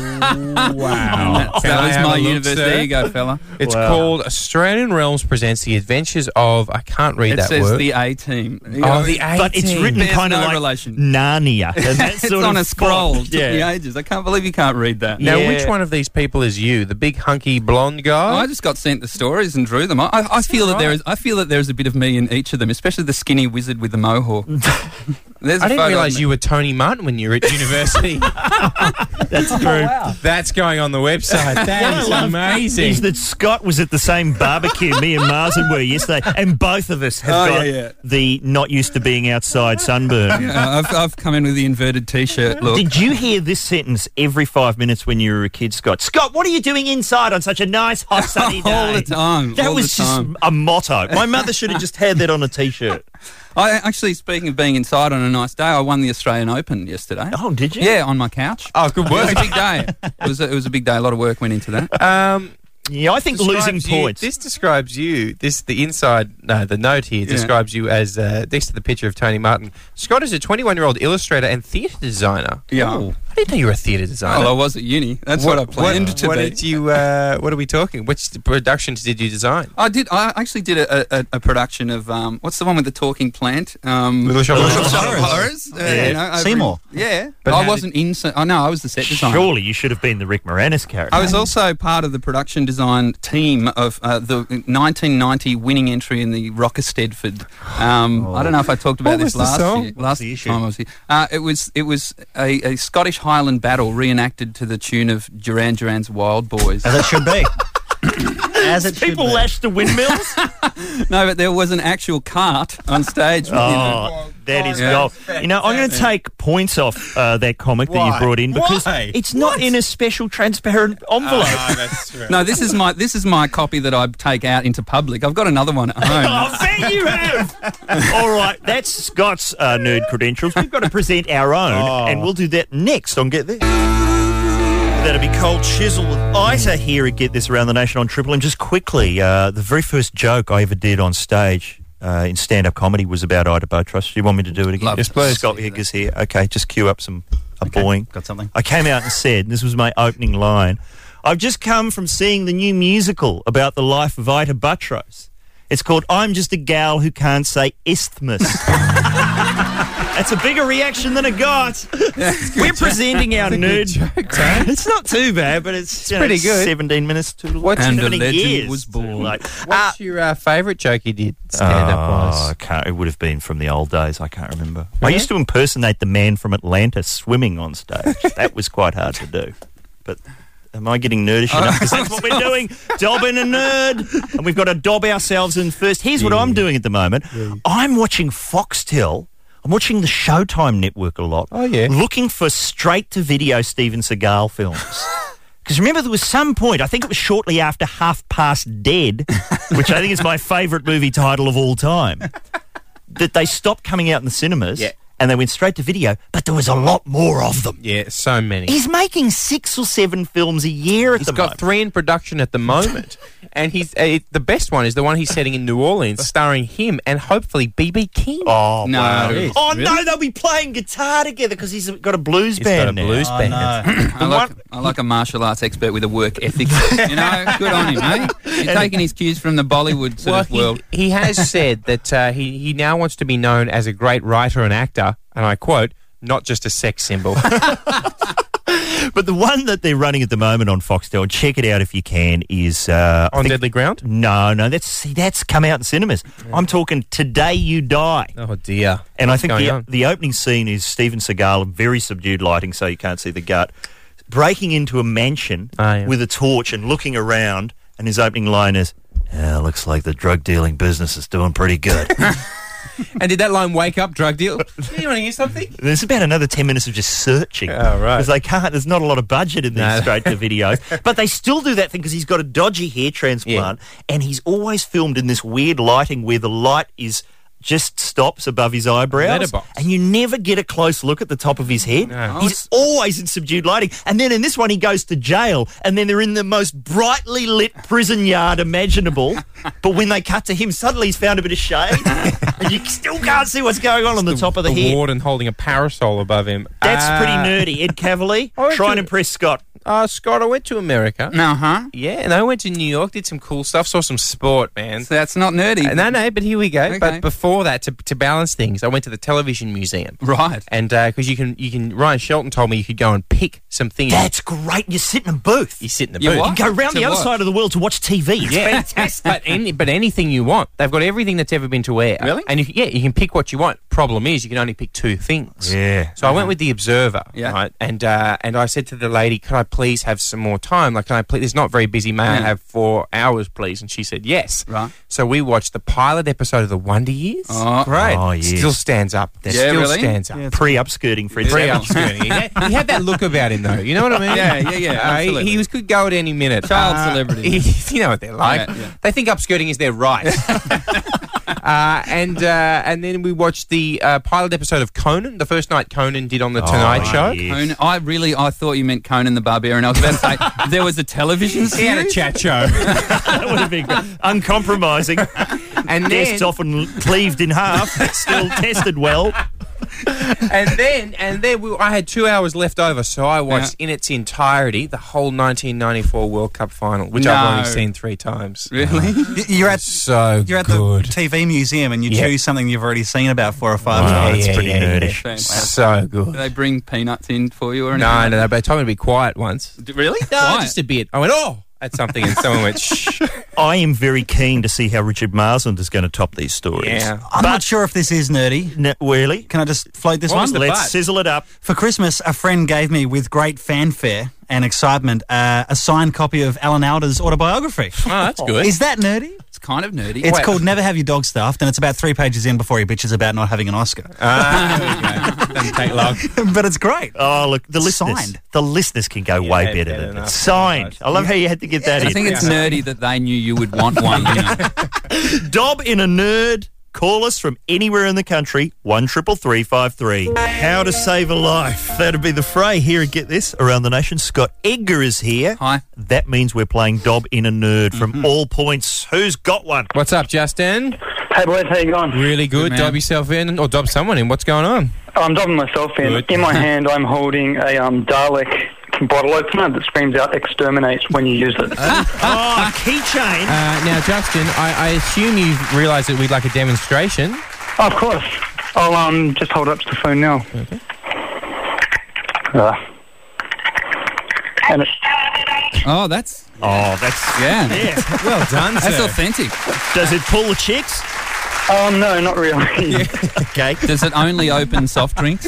wow. That, Can that I was have my a look, university. sir? There you go, fella. It's Wow. called Australian Realms Presents The Adventures of, I can't read It that says word. the A Team. Oh, the A But it's Team. written There's kind of no like relation. Narnia. And that It's sort on of a scroll. font. It took me Yeah. ages. I can't believe you can't read that. Now, Yeah. which one of these people is you? The big hunky blonde guy? I just got sent the stories and drew them. I, I, I feel that there is. I feel that there is a bit of me in each of them, especially the skinny wizard with the mohawk. There's a I didn't photo realise of me. you were Tony Martin when you were at university. That's true. wow. That's going on the website. What That I is love amazing. is that Scott was at the same barbecue me and Marsden were yesterday, and both of us have Oh, got yeah, yeah. the not used to being outside sunburn. Yeah, I've, I've come in with the inverted T-shirt look. Did you hear this sentence every five minutes when you were a kid, Scott? Scott, what are you doing inside on such a nice, hot, sunny day? All the time. That all was the time. just a motto. My mother should have just had that on a T-shirt. I actually, speaking of being inside on a nice day, I won the Australian Open yesterday. Oh, did you? Yeah, on my couch. Oh, good It work. was a big day. It was a, it was a big day. A lot of work went into that. Um, Yeah, I think losing describes you- points. This describes you. This the inside. No, the note here Yeah. describes you as uh, next to the picture of Tony Martin. Scott is a twenty-one-year-old illustrator and theatre designer. Yeah. Ooh, I didn't know you were a theatre designer. Well, I was at uni. That's what, I planned what, to what be. did you? Uh, what are we talking? Which productions did you design? I did. I actually did a, a, a production of um, what's the one with the talking plant? Um, Little Shop of Little Horrors. Shop of Horrors. Uh, Yeah. you know, over Seymour. in- yeah, But I how wasn't in. se- Oh no, I was the set designer. Surely you should have been the Rick Moranis character. I was also part of the production design team of uh, the nineteen ninety winning entry in the Rocker Stedford. Um, I don't know if I talked about What this was the last song? year. What Last the issue? time I was here. Uh, it was it was a, a Scottish Highland battle reenacted to the tune of Duran Duran's Wild Boys. As it should be. As it should People be. lash the windmills. No, but there was an actual cart on stage. you know. Oh, that is Yeah. gold. You know, I'm going to take points off uh, that comic that Why? you brought in because Why? it's not in a special transparent envelope. Oh, that's true. No, this is my this is my copy that I take out into public. I've got another one at home. I bet you have. All right, that's Scott's uh, nerd credentials. We've got to present our own, Oh. and we'll do that next on Get This. That'll be Cold Chisel with Isa here at Get This Around the Nation on Triple M. Just quickly, uh, the very first joke I ever did on stage uh, in stand-up comedy was about Ida Botros. Do you want me to do it again? Love Yes, please. Scott Higgins here. Okay, just cue up some a Okay, boing. got something. I came out and said, and this was my opening line, I've just come from seeing the new musical about the life of Ida Buttrose. It's called I'm Just a Gal Who Can't Say Isthmus. That's a bigger reaction than I got. We're presenting our nerd. It's not too bad, but it's, you know, pretty good. seventeen minutes too long. What's And seventeen a legend years was too born. late. What's your uh, favourite joke you did stand-up Oh, wise? I can't, it would have been from the old days. I can't remember. I used to impersonate the man from Atlanta swimming on stage. That was quite hard to do. But am I getting nerdish enough? Because that's what we're doing. Dobbing a nerd. And we've got to dob ourselves in first. Here's what I'm doing at the moment. I'm watching Foxtel. I'm watching the Showtime network a lot. Oh, yeah. Looking for straight-to-video Steven Seagal films. Because remember, there was some point, I think it was shortly after Half Past Dead, which I think is my favourite movie title of all time, that they stopped coming out in the cinemas Yeah. and they went straight to video, but there was a lot more of them. Yeah, so many. He's making six or seven films a year at He's the got moment. three in production at the moment, and he's uh, the best one is the one he's setting in New Orleans, starring him and hopefully B B King. Oh, No. wow. Really? Oh, no, they'll be playing guitar together because he's got a blues He's band got a now. blues Oh, band. no. I like, I like a martial arts expert with a work ethic. You know, good on him, eh? He's taking his cues from the Bollywood sort Well, of he, world. he has said that uh, he, he now wants to be known as a great writer and actor, and I quote, not just a sex symbol. But the one that they're running at the moment on Foxtel, check it out if you can, is... Uh, I On think- Deadly Ground? No, no, that's see, that's come out in cinemas. I'm talking Today You Die. Oh, dear. And I What's think going the, on? the opening scene is Steven Seagal, very subdued lighting so you can't see the gut, breaking into a mansion Ah, yeah. with a torch and looking around, and his opening line is, yeah, looks like the drug dealing business is doing pretty good. And did that line wake up drug deal? Do you want to hear something? There's about another ten minutes of just searching. Oh, right. Because they can't, there's not a lot of budget in these No. straight to videos. But they still do that thing because he's got a dodgy hair transplant and he's always filmed in this weird lighting where the light is just stops above his eyebrows. Letterbox. And you never get a close look at the top of his head. No. He's always in subdued lighting. And then in this one, he goes to jail and then they're in the most brightly lit prison yard imaginable. But when they cut to him, suddenly he's found a bit of shade and you still can't see what's going on on the, top of the, the head. warden holding a parasol above him. That's Uh, pretty nerdy. Ed Cavalier, I try and reckon- impress Scott. Uh, Scott, I went to America. Uh-huh. Yeah, and I went to New York, did some cool stuff, saw some sport, man. So that's not nerdy. Uh, no, no, but here we go. Okay. But before that, to, to balance things, I went to the television museum. Right. And because uh, you can, you can. Ryan Shelton told me you could go and pick some things. That's great. You sit in a booth. You sit in the You booth. what? You can go round To the other what? side of the world to watch T V. It's Yeah, fantastic. but any, but anything you want, they've got everything that's ever been to air. Really? And you, yeah, you can pick what you want. Problem is, you can only pick two things. Yeah. So I went with the Observer, Yeah. right? And uh, and I said to the lady, "Can I please have some more time? Like, can I please? It's not very busy. May I Yeah. have four hours, please?" And she said yes. Right. So we watched the pilot episode of The Wonder Years. Oh. Great. Oh, yes. Still stands up. Yeah, Still really? stands up. Pre-upskirting for his Pretty family. upskirting. He had, he had that look about him, though. You know what I mean? Yeah, yeah, yeah, Uh, he, absolutely. he was could go at any minute. Child Uh, celebrity. he- you know what they're like. Yeah, yeah. They think upskirting is their right. uh, and uh, and then we watched the uh, pilot episode of Conan, the first night Conan did on the Tonight Show. yes. Conan, I really, I thought you meant Conan the Barbarian. I was about to say there was a television series. He had a chat show. That would have been good. Uncompromising. and then Guests often cleaved in half, still tested well. and then and then we, I had two hours left over, so I watched in its entirety the whole nineteen ninety-four World Cup final, which I've No. only seen three times. Really? Y- You're at So you're at good. the T V museum and you Yeah. choose something you've already seen about four or five Wow, times. that's yeah, pretty yeah, nerdy. yeah. Fantastic. So Do good. they bring peanuts in for you or anything? No, no, no. But they told me to be quiet once. D- Really? No, Quiet. just a bit. I went, oh, at something, and someone went, shh. I am very keen to see how Richard Marsland is going to top these stories. Yeah. I'm not sure if this is nerdy. N- really? Can I just float this What was one? the Let's butt? sizzle it up. For Christmas, a friend gave me, with great fanfare and excitement, uh, a signed copy of Alan Alda's autobiography. Oh, that's good. Is that nerdy? It's kind of nerdy. It's Wait. called Never Have Your Dog Stuffed, and it's about three pages in before he bitches about not having an Oscar. Ah, there we go. Doesn't take long. But it's great. Oh, look, the listeners, Signed. the listeners can go Yeah, way better better than enough. that. Signed. I love how you had to get that I in. think it's nerdy that they knew you would want one. You know? Dob in a nerd. Call us from anywhere in the country, one triple three five three. How to save a life. That'd be the fray here and get this around the nation. Scott Edgar is here. Hi. That means we're playing Dob in a nerd from all points. Who's got one? What's up, Justin? Hey boys, how you going? Really good. Good, man. Dob yourself in, or dob someone in. What's going on? I'm dobbing myself in. Good. In my hand, I'm holding a um, Dalek bottle opener that screams out "exterminate" when you use it. Oh, keychain. Uh, now, Justin, I, I assume you've realised that we'd like a demonstration. Oh, of course. I'll um just hold it up to the phone now. Okay. Uh, and it, Oh, that's Oh, that's... yeah. Yeah. Well done, That's sir. authentic. Does it pull the chicks? um, no, not really. Okay. Does it only open soft drinks?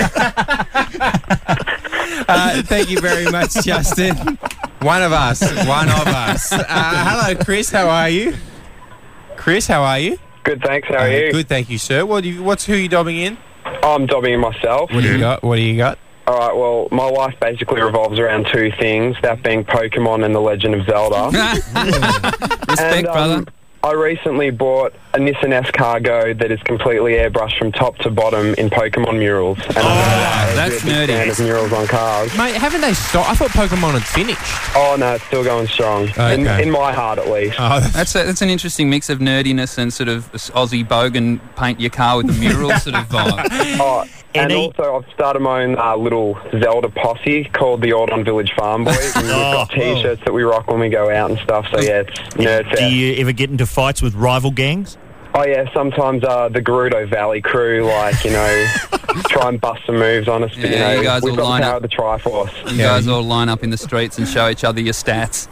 Uh, thank you very much, Justin. One of us. One of us. Uh, hello, Chris. How are you? Chris, how are you? Good, thanks. How are Uh, you? Good, thank you, sir. What do you, what's who are you dobbing in? I'm dobbing in myself. What do you got? What do you got? All right, well, my life basically revolves around two things, that being Pokemon and The Legend of Zelda. Respect, And, um, brother. I recently bought a Nissan S-Cargo that is completely airbrushed from top to bottom in Pokemon murals. And oh, that's nerdy. Fan of murals on cars. Mate, haven't they stopped? I thought Pokemon had finished. Oh, no, it's still going strong. In, Okay. in my heart, at least. Oh, that's, That's a, that's an interesting mix of nerdiness and sort of Aussie bogan paint your car with a mural sort of vibe. Oh, and Any- also, I've started my own uh, little Zelda posse called the Aldon Village Farm Boys. And we've got Oh. T-shirts that we rock when we go out and stuff. So yeah, it's nerd Do fest. you ever get into fights with rival gangs? Oh yeah, sometimes uh, the Gerudo Valley crew, like you know, try and bust some moves on us. But you Yeah, know, you guys we've all got line the power up. of the Triforce. You guys all line up in the streets and show each other your stats.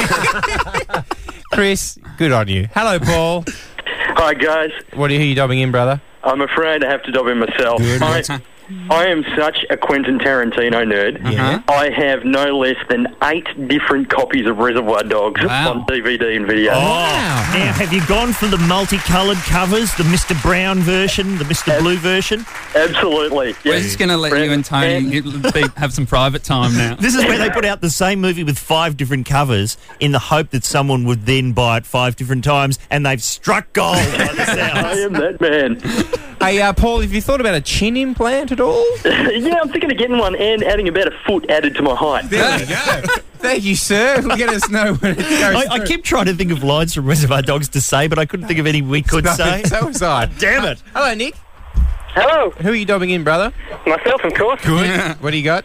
Chris, good on you. Hello, Paul. Hi guys, What are you, who are you dobbing in, brother? I'm afraid I have to dob in myself. Good. I, I am such a Quentin Tarantino nerd. Yeah. I have no less than eight different copies of Reservoir Dogs Wow. on D V D and video. Oh, now have you gone for the multicoloured covers, the Mister Brown version, the Mister Blue version? Absolutely. We're Yes. just going to let you and Tony be, have some private time now. This is where they put out the same movie with five different covers in the hope that someone would then buy it five different times, and they've struck gold by the I sounds. am that man. Hey, uh, Paul, have you thought about a chin implant at all? Yeah, I'm thinking of getting one and adding about a foot added to my height. There we go. Thank you, sir. Let us know when it goes I, I through. keep trying to think of lines from Reservoir Dogs to say, but I couldn't think of any we could No, say. so was I. Damn it. Hello, Nick. Hello, Who are you dobbing in, brother? myself, of course. Good. What do you got?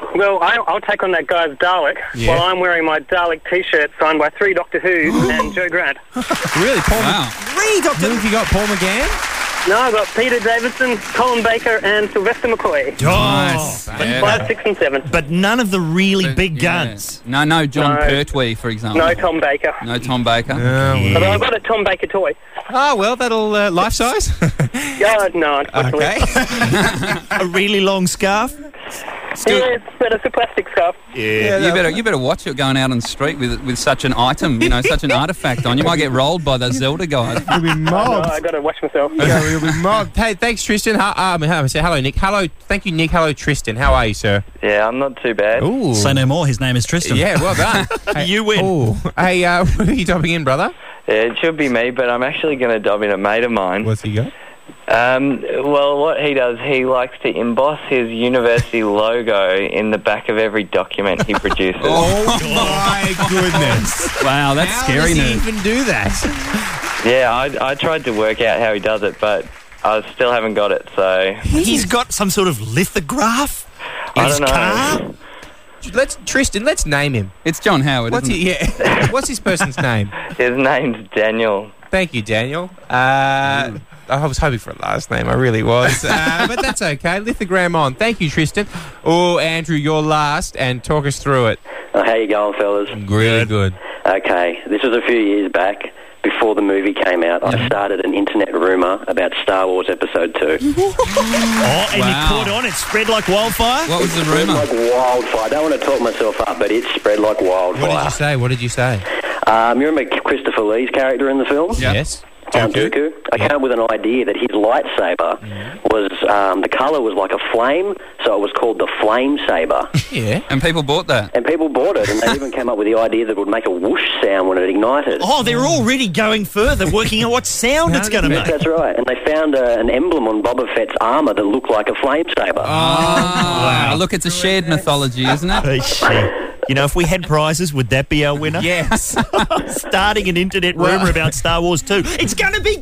Well, I, I'll take on that guy's Dalek Yeah. while I'm wearing my Dalek T-shirt signed by three Doctor Who and Joe Grant. Really, Paul? Wow. Three Doctor Who have you got? Paul McGann? No, I've got Peter Davidson, Colin Baker, and Sylvester McCoy. Nice. But Yeah. Five, six, and seven. But none of the really big Yeah. guns. No, no, John No. Pertwee, for example. No Tom Baker. No Tom Baker. Although I've got a Tom Baker toy. Oh, well, that'll uh, life size. Yeah, no, unfortunately. Okay. A really long scarf. Yeah, it's, but it's a plastic scarf. Yeah. You better, you better watch it going out on the street with with such an item, you know, such an artefact on. You might get rolled by those Zelda guys. You'll be Oh, no, mobbed. I got to watch myself. Yeah, we'll be mobbed. Hey, thanks, Tristan. Hi, um, I say hello, Nick. Hello, thank you, Nick. Hello, Tristan. How are you, sir? Yeah, I'm not too bad. Ooh. Say no more. His name is Tristan. Yeah, well done. Hey, You win. Ooh. Hey, uh, what are you topping in, brother? Yeah, it should be me, but I'm actually going to dob in a mate of mine. What's he got? Um, well, what he does, he likes to emboss his university logo in the back of every document he produces. Oh, my goodness. Wow, that's How scary does he news. even do that? Yeah, I, I tried to work out how he does it, but I still haven't got it, so... He's got some sort of lithograph in I his don't know. car. Let's Tristan. Let's name him. It's John Howard, What's isn't he? it? Yeah. What's his person's name? His name's Daniel. Thank you, Daniel. Uh, I was hoping for a last name. I really was, uh, but that's okay. Lithogram on. Thank you, Tristan. Oh, Andrew, you're last, and talk us through it. Oh, how you going, fellas? Really good. Okay, this was a few years back. Before the movie came out, I started an internet rumour about Star Wars Episode two. Oh, and Wow. you caught on. It spread like wildfire. What was the Spread rumour? like wildfire. I don't want to talk myself up, but it spread like wildfire. What did you say? What did you say? Um, you remember Christopher Lee's character in the film? Yes. Count Dooku. I came up with an idea that his lightsaber was, um, the colour was like a flame, so it was called the Flame Saber. Yeah. And people bought that. And people bought it, and they even came up with the idea that it would make a whoosh sound when it ignited. Oh, they're already going further, working out what sound it's going to Yes, make. that's right. And they found uh, an emblem on Boba Fett's armour that looked like a flame saber. Ah, look, it's a shared mythology, isn't it? Hey, shit. You know, if we had prizes, would that be our winner? Yes. Starting an internet rumour about Star Wars two. It's going to be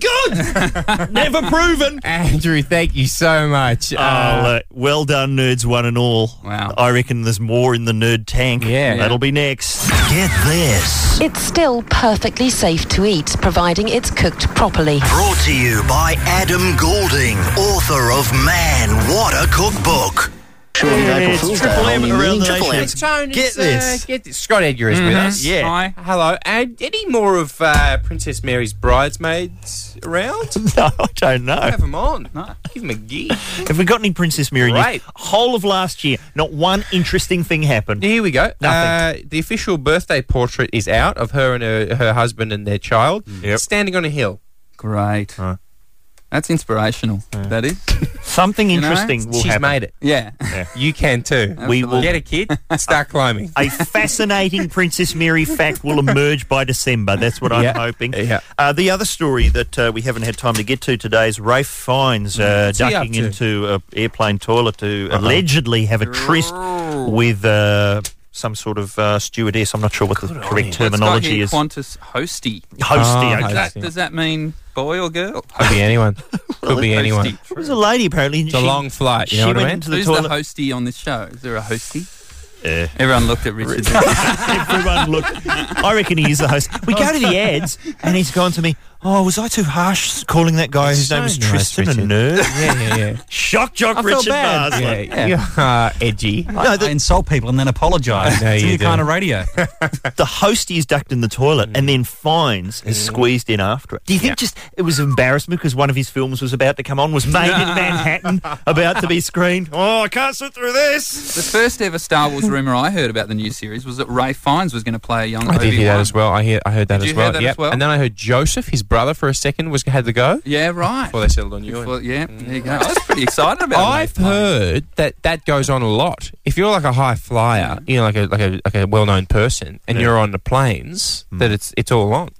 good! Never proven! Andrew, thank you so much. Oh, look, well done, nerds, one and all. Wow. I reckon there's more in the nerd tank. Yeah. That'll be next. Get this. It's still perfectly safe to eat, providing it's cooked properly. Brought to you by Adam Goulding, author of Man, What a Cookbook. It's Triple M around the nation. Tone, Get it's, this. Uh, get this. Scott Edgar is with us. Yeah. Hi. Hello. And any more of uh, Princess Mary's bridesmaids around? No, I don't know. Have them on. Give them a gig. Have we got any Princess Mary news? Great. Whole of last year, not one interesting thing happened. Here we go. Nothing. Uh, the official birthday portrait is out of her and her, her husband and their child Yep. standing on a hill. Great. Huh. That's inspirational. That is. Something You know, interesting will She's happen. made it. Yeah. You can too. We will Get a kid, start climbing. A fascinating Princess Mary fact will emerge by December. That's what I'm Yeah. hoping. Yeah. Uh, the other story that uh, we haven't had time to get to today is Rafe Fiennes uh, What's he up ducking to? into an airplane toilet to Uh-huh. allegedly have a tryst with uh, some sort of uh, stewardess. I'm not sure what the correct Well, it's got terminology here is. Qantas hosty. Hosty, Oh, okay. That, does that mean boy or girl? Could be anyone. Could be anyone. It was a lady, apparently. It's a long flight, you know she what I went mean? into the Who's toilet. the hosty on this show? Is there a hosty? Yeah. Everyone looked at Richard. Everyone look. I reckon he is the host. We go to the ads, and he's gone to me. Oh, was I too harsh calling that guy whose So name was nice, Tristan Richard. a nerd? Yeah, yeah, yeah. Shock jock I felt Richard bad. Marsland. Yeah, you are edgy. I, I insult people and then apologise. No, It's you new do. kind of radio. The hostie is ducked in the toilet, and then Fiennes is squeezed in after it. Do you think Yeah. just it was embarrassment because one of his films was about to come on, was made in Manhattan, about to be screened? Oh, I can't sit through this. The first ever Star Wars rumour I heard about the new series was that Rafe Fiennes was going to play a young I did Obi-Wan. hear that as well. I hear. I heard that Did as you well. hear that Yep. as well? And then I heard Joseph, his brother, for a second was had to go Yeah, right. before they settled on you. Before- yeah, there you go. I was pretty excited about it. I've heard that that goes on a lot. If you're like a high flyer, you know, like a like a like a well-known person, and Yeah. you're on the planes, that it's it's all on.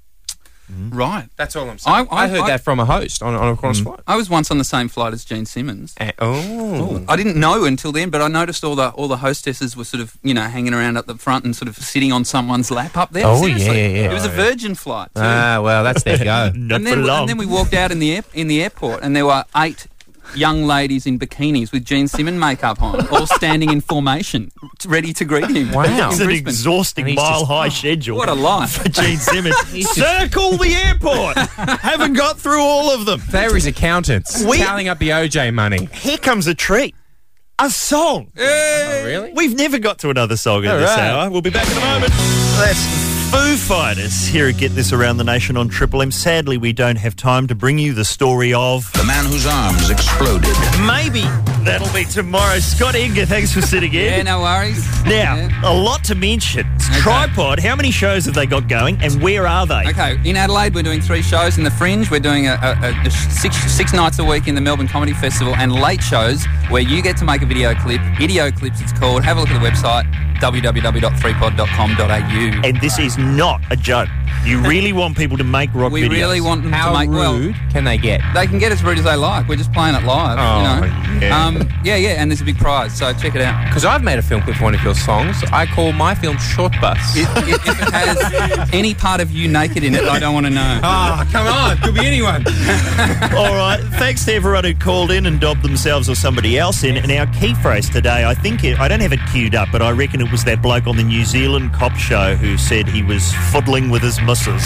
Right. That's all I'm saying. I, I- heard I- that from a host on, on a Qantas flight. I was once on the same flight as Gene Simmons. Uh, oh. I didn't know until then, but I noticed all the all the hostesses were sort of, you know, hanging around at the front and sort of sitting on someone's lap up there. Oh, Seriously. yeah, yeah, yeah. It was a Virgin flight too. Ah, well, that's their go. Not and for then long. and then we walked out in the air, in the airport, and there were eight young ladies in bikinis with Gene Simmons makeup on, all standing in formation, ready to greet him. Wow. in It's an Brisbane. exhausting mile-high schedule. What a life. For Gene Simmons. Circle the airport. Haven't got through all of them. They're his accountants, We- tallying up the O J money. Here comes a treat. A song. Oh, really? We've never got to another song in All this right. hour. We'll be back in a moment. That's Foo Fighters here at Get This Around the Nation on Triple M. Sadly, we don't have time to bring you the story of the man whose arms exploded. Maybe that'll be tomorrow. Scott Edgar, thanks for sitting in. Yeah, no worries. Now, Yeah. a lot to mention. Tripod, how many shows have they got going and where are they? Okay, in Adelaide we're doing three shows. In the Fringe we're doing a, a, a six, six nights a week in the Melbourne Comedy Festival, and late shows where you get to make a video clip. Video clips it's called. Have a look at the website w w w dot three pod dot com dot a u. And this is not a joke. You really want people to make rock We videos. really want them How to make well. rude can they get? They can get as rude as they like. We're just playing it live. Oh, you know? yeah. Um, yeah, yeah, and there's a big prize, so check it out. Because I've made a film clip for one of your songs. I call my film Short Bus. It, it, if it has any part of you naked in it, I don't want to know. Oh, come on. Could be anyone. All right. Thanks to everyone who called in and dobbed themselves or somebody else in. And our key phrase today, I think, it, I don't have it queued up, but I reckon it was that bloke on the New Zealand cop show who said he was fuddling with his missus.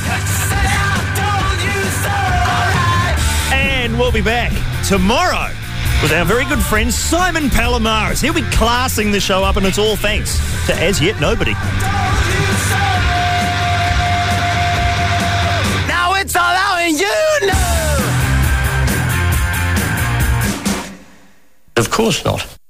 And we'll be back tomorrow with our very good friend Simon Palomares. He'll be classing the show up, and it's all thanks to As Yet Nobody. Now it's all out and you know. Of course not.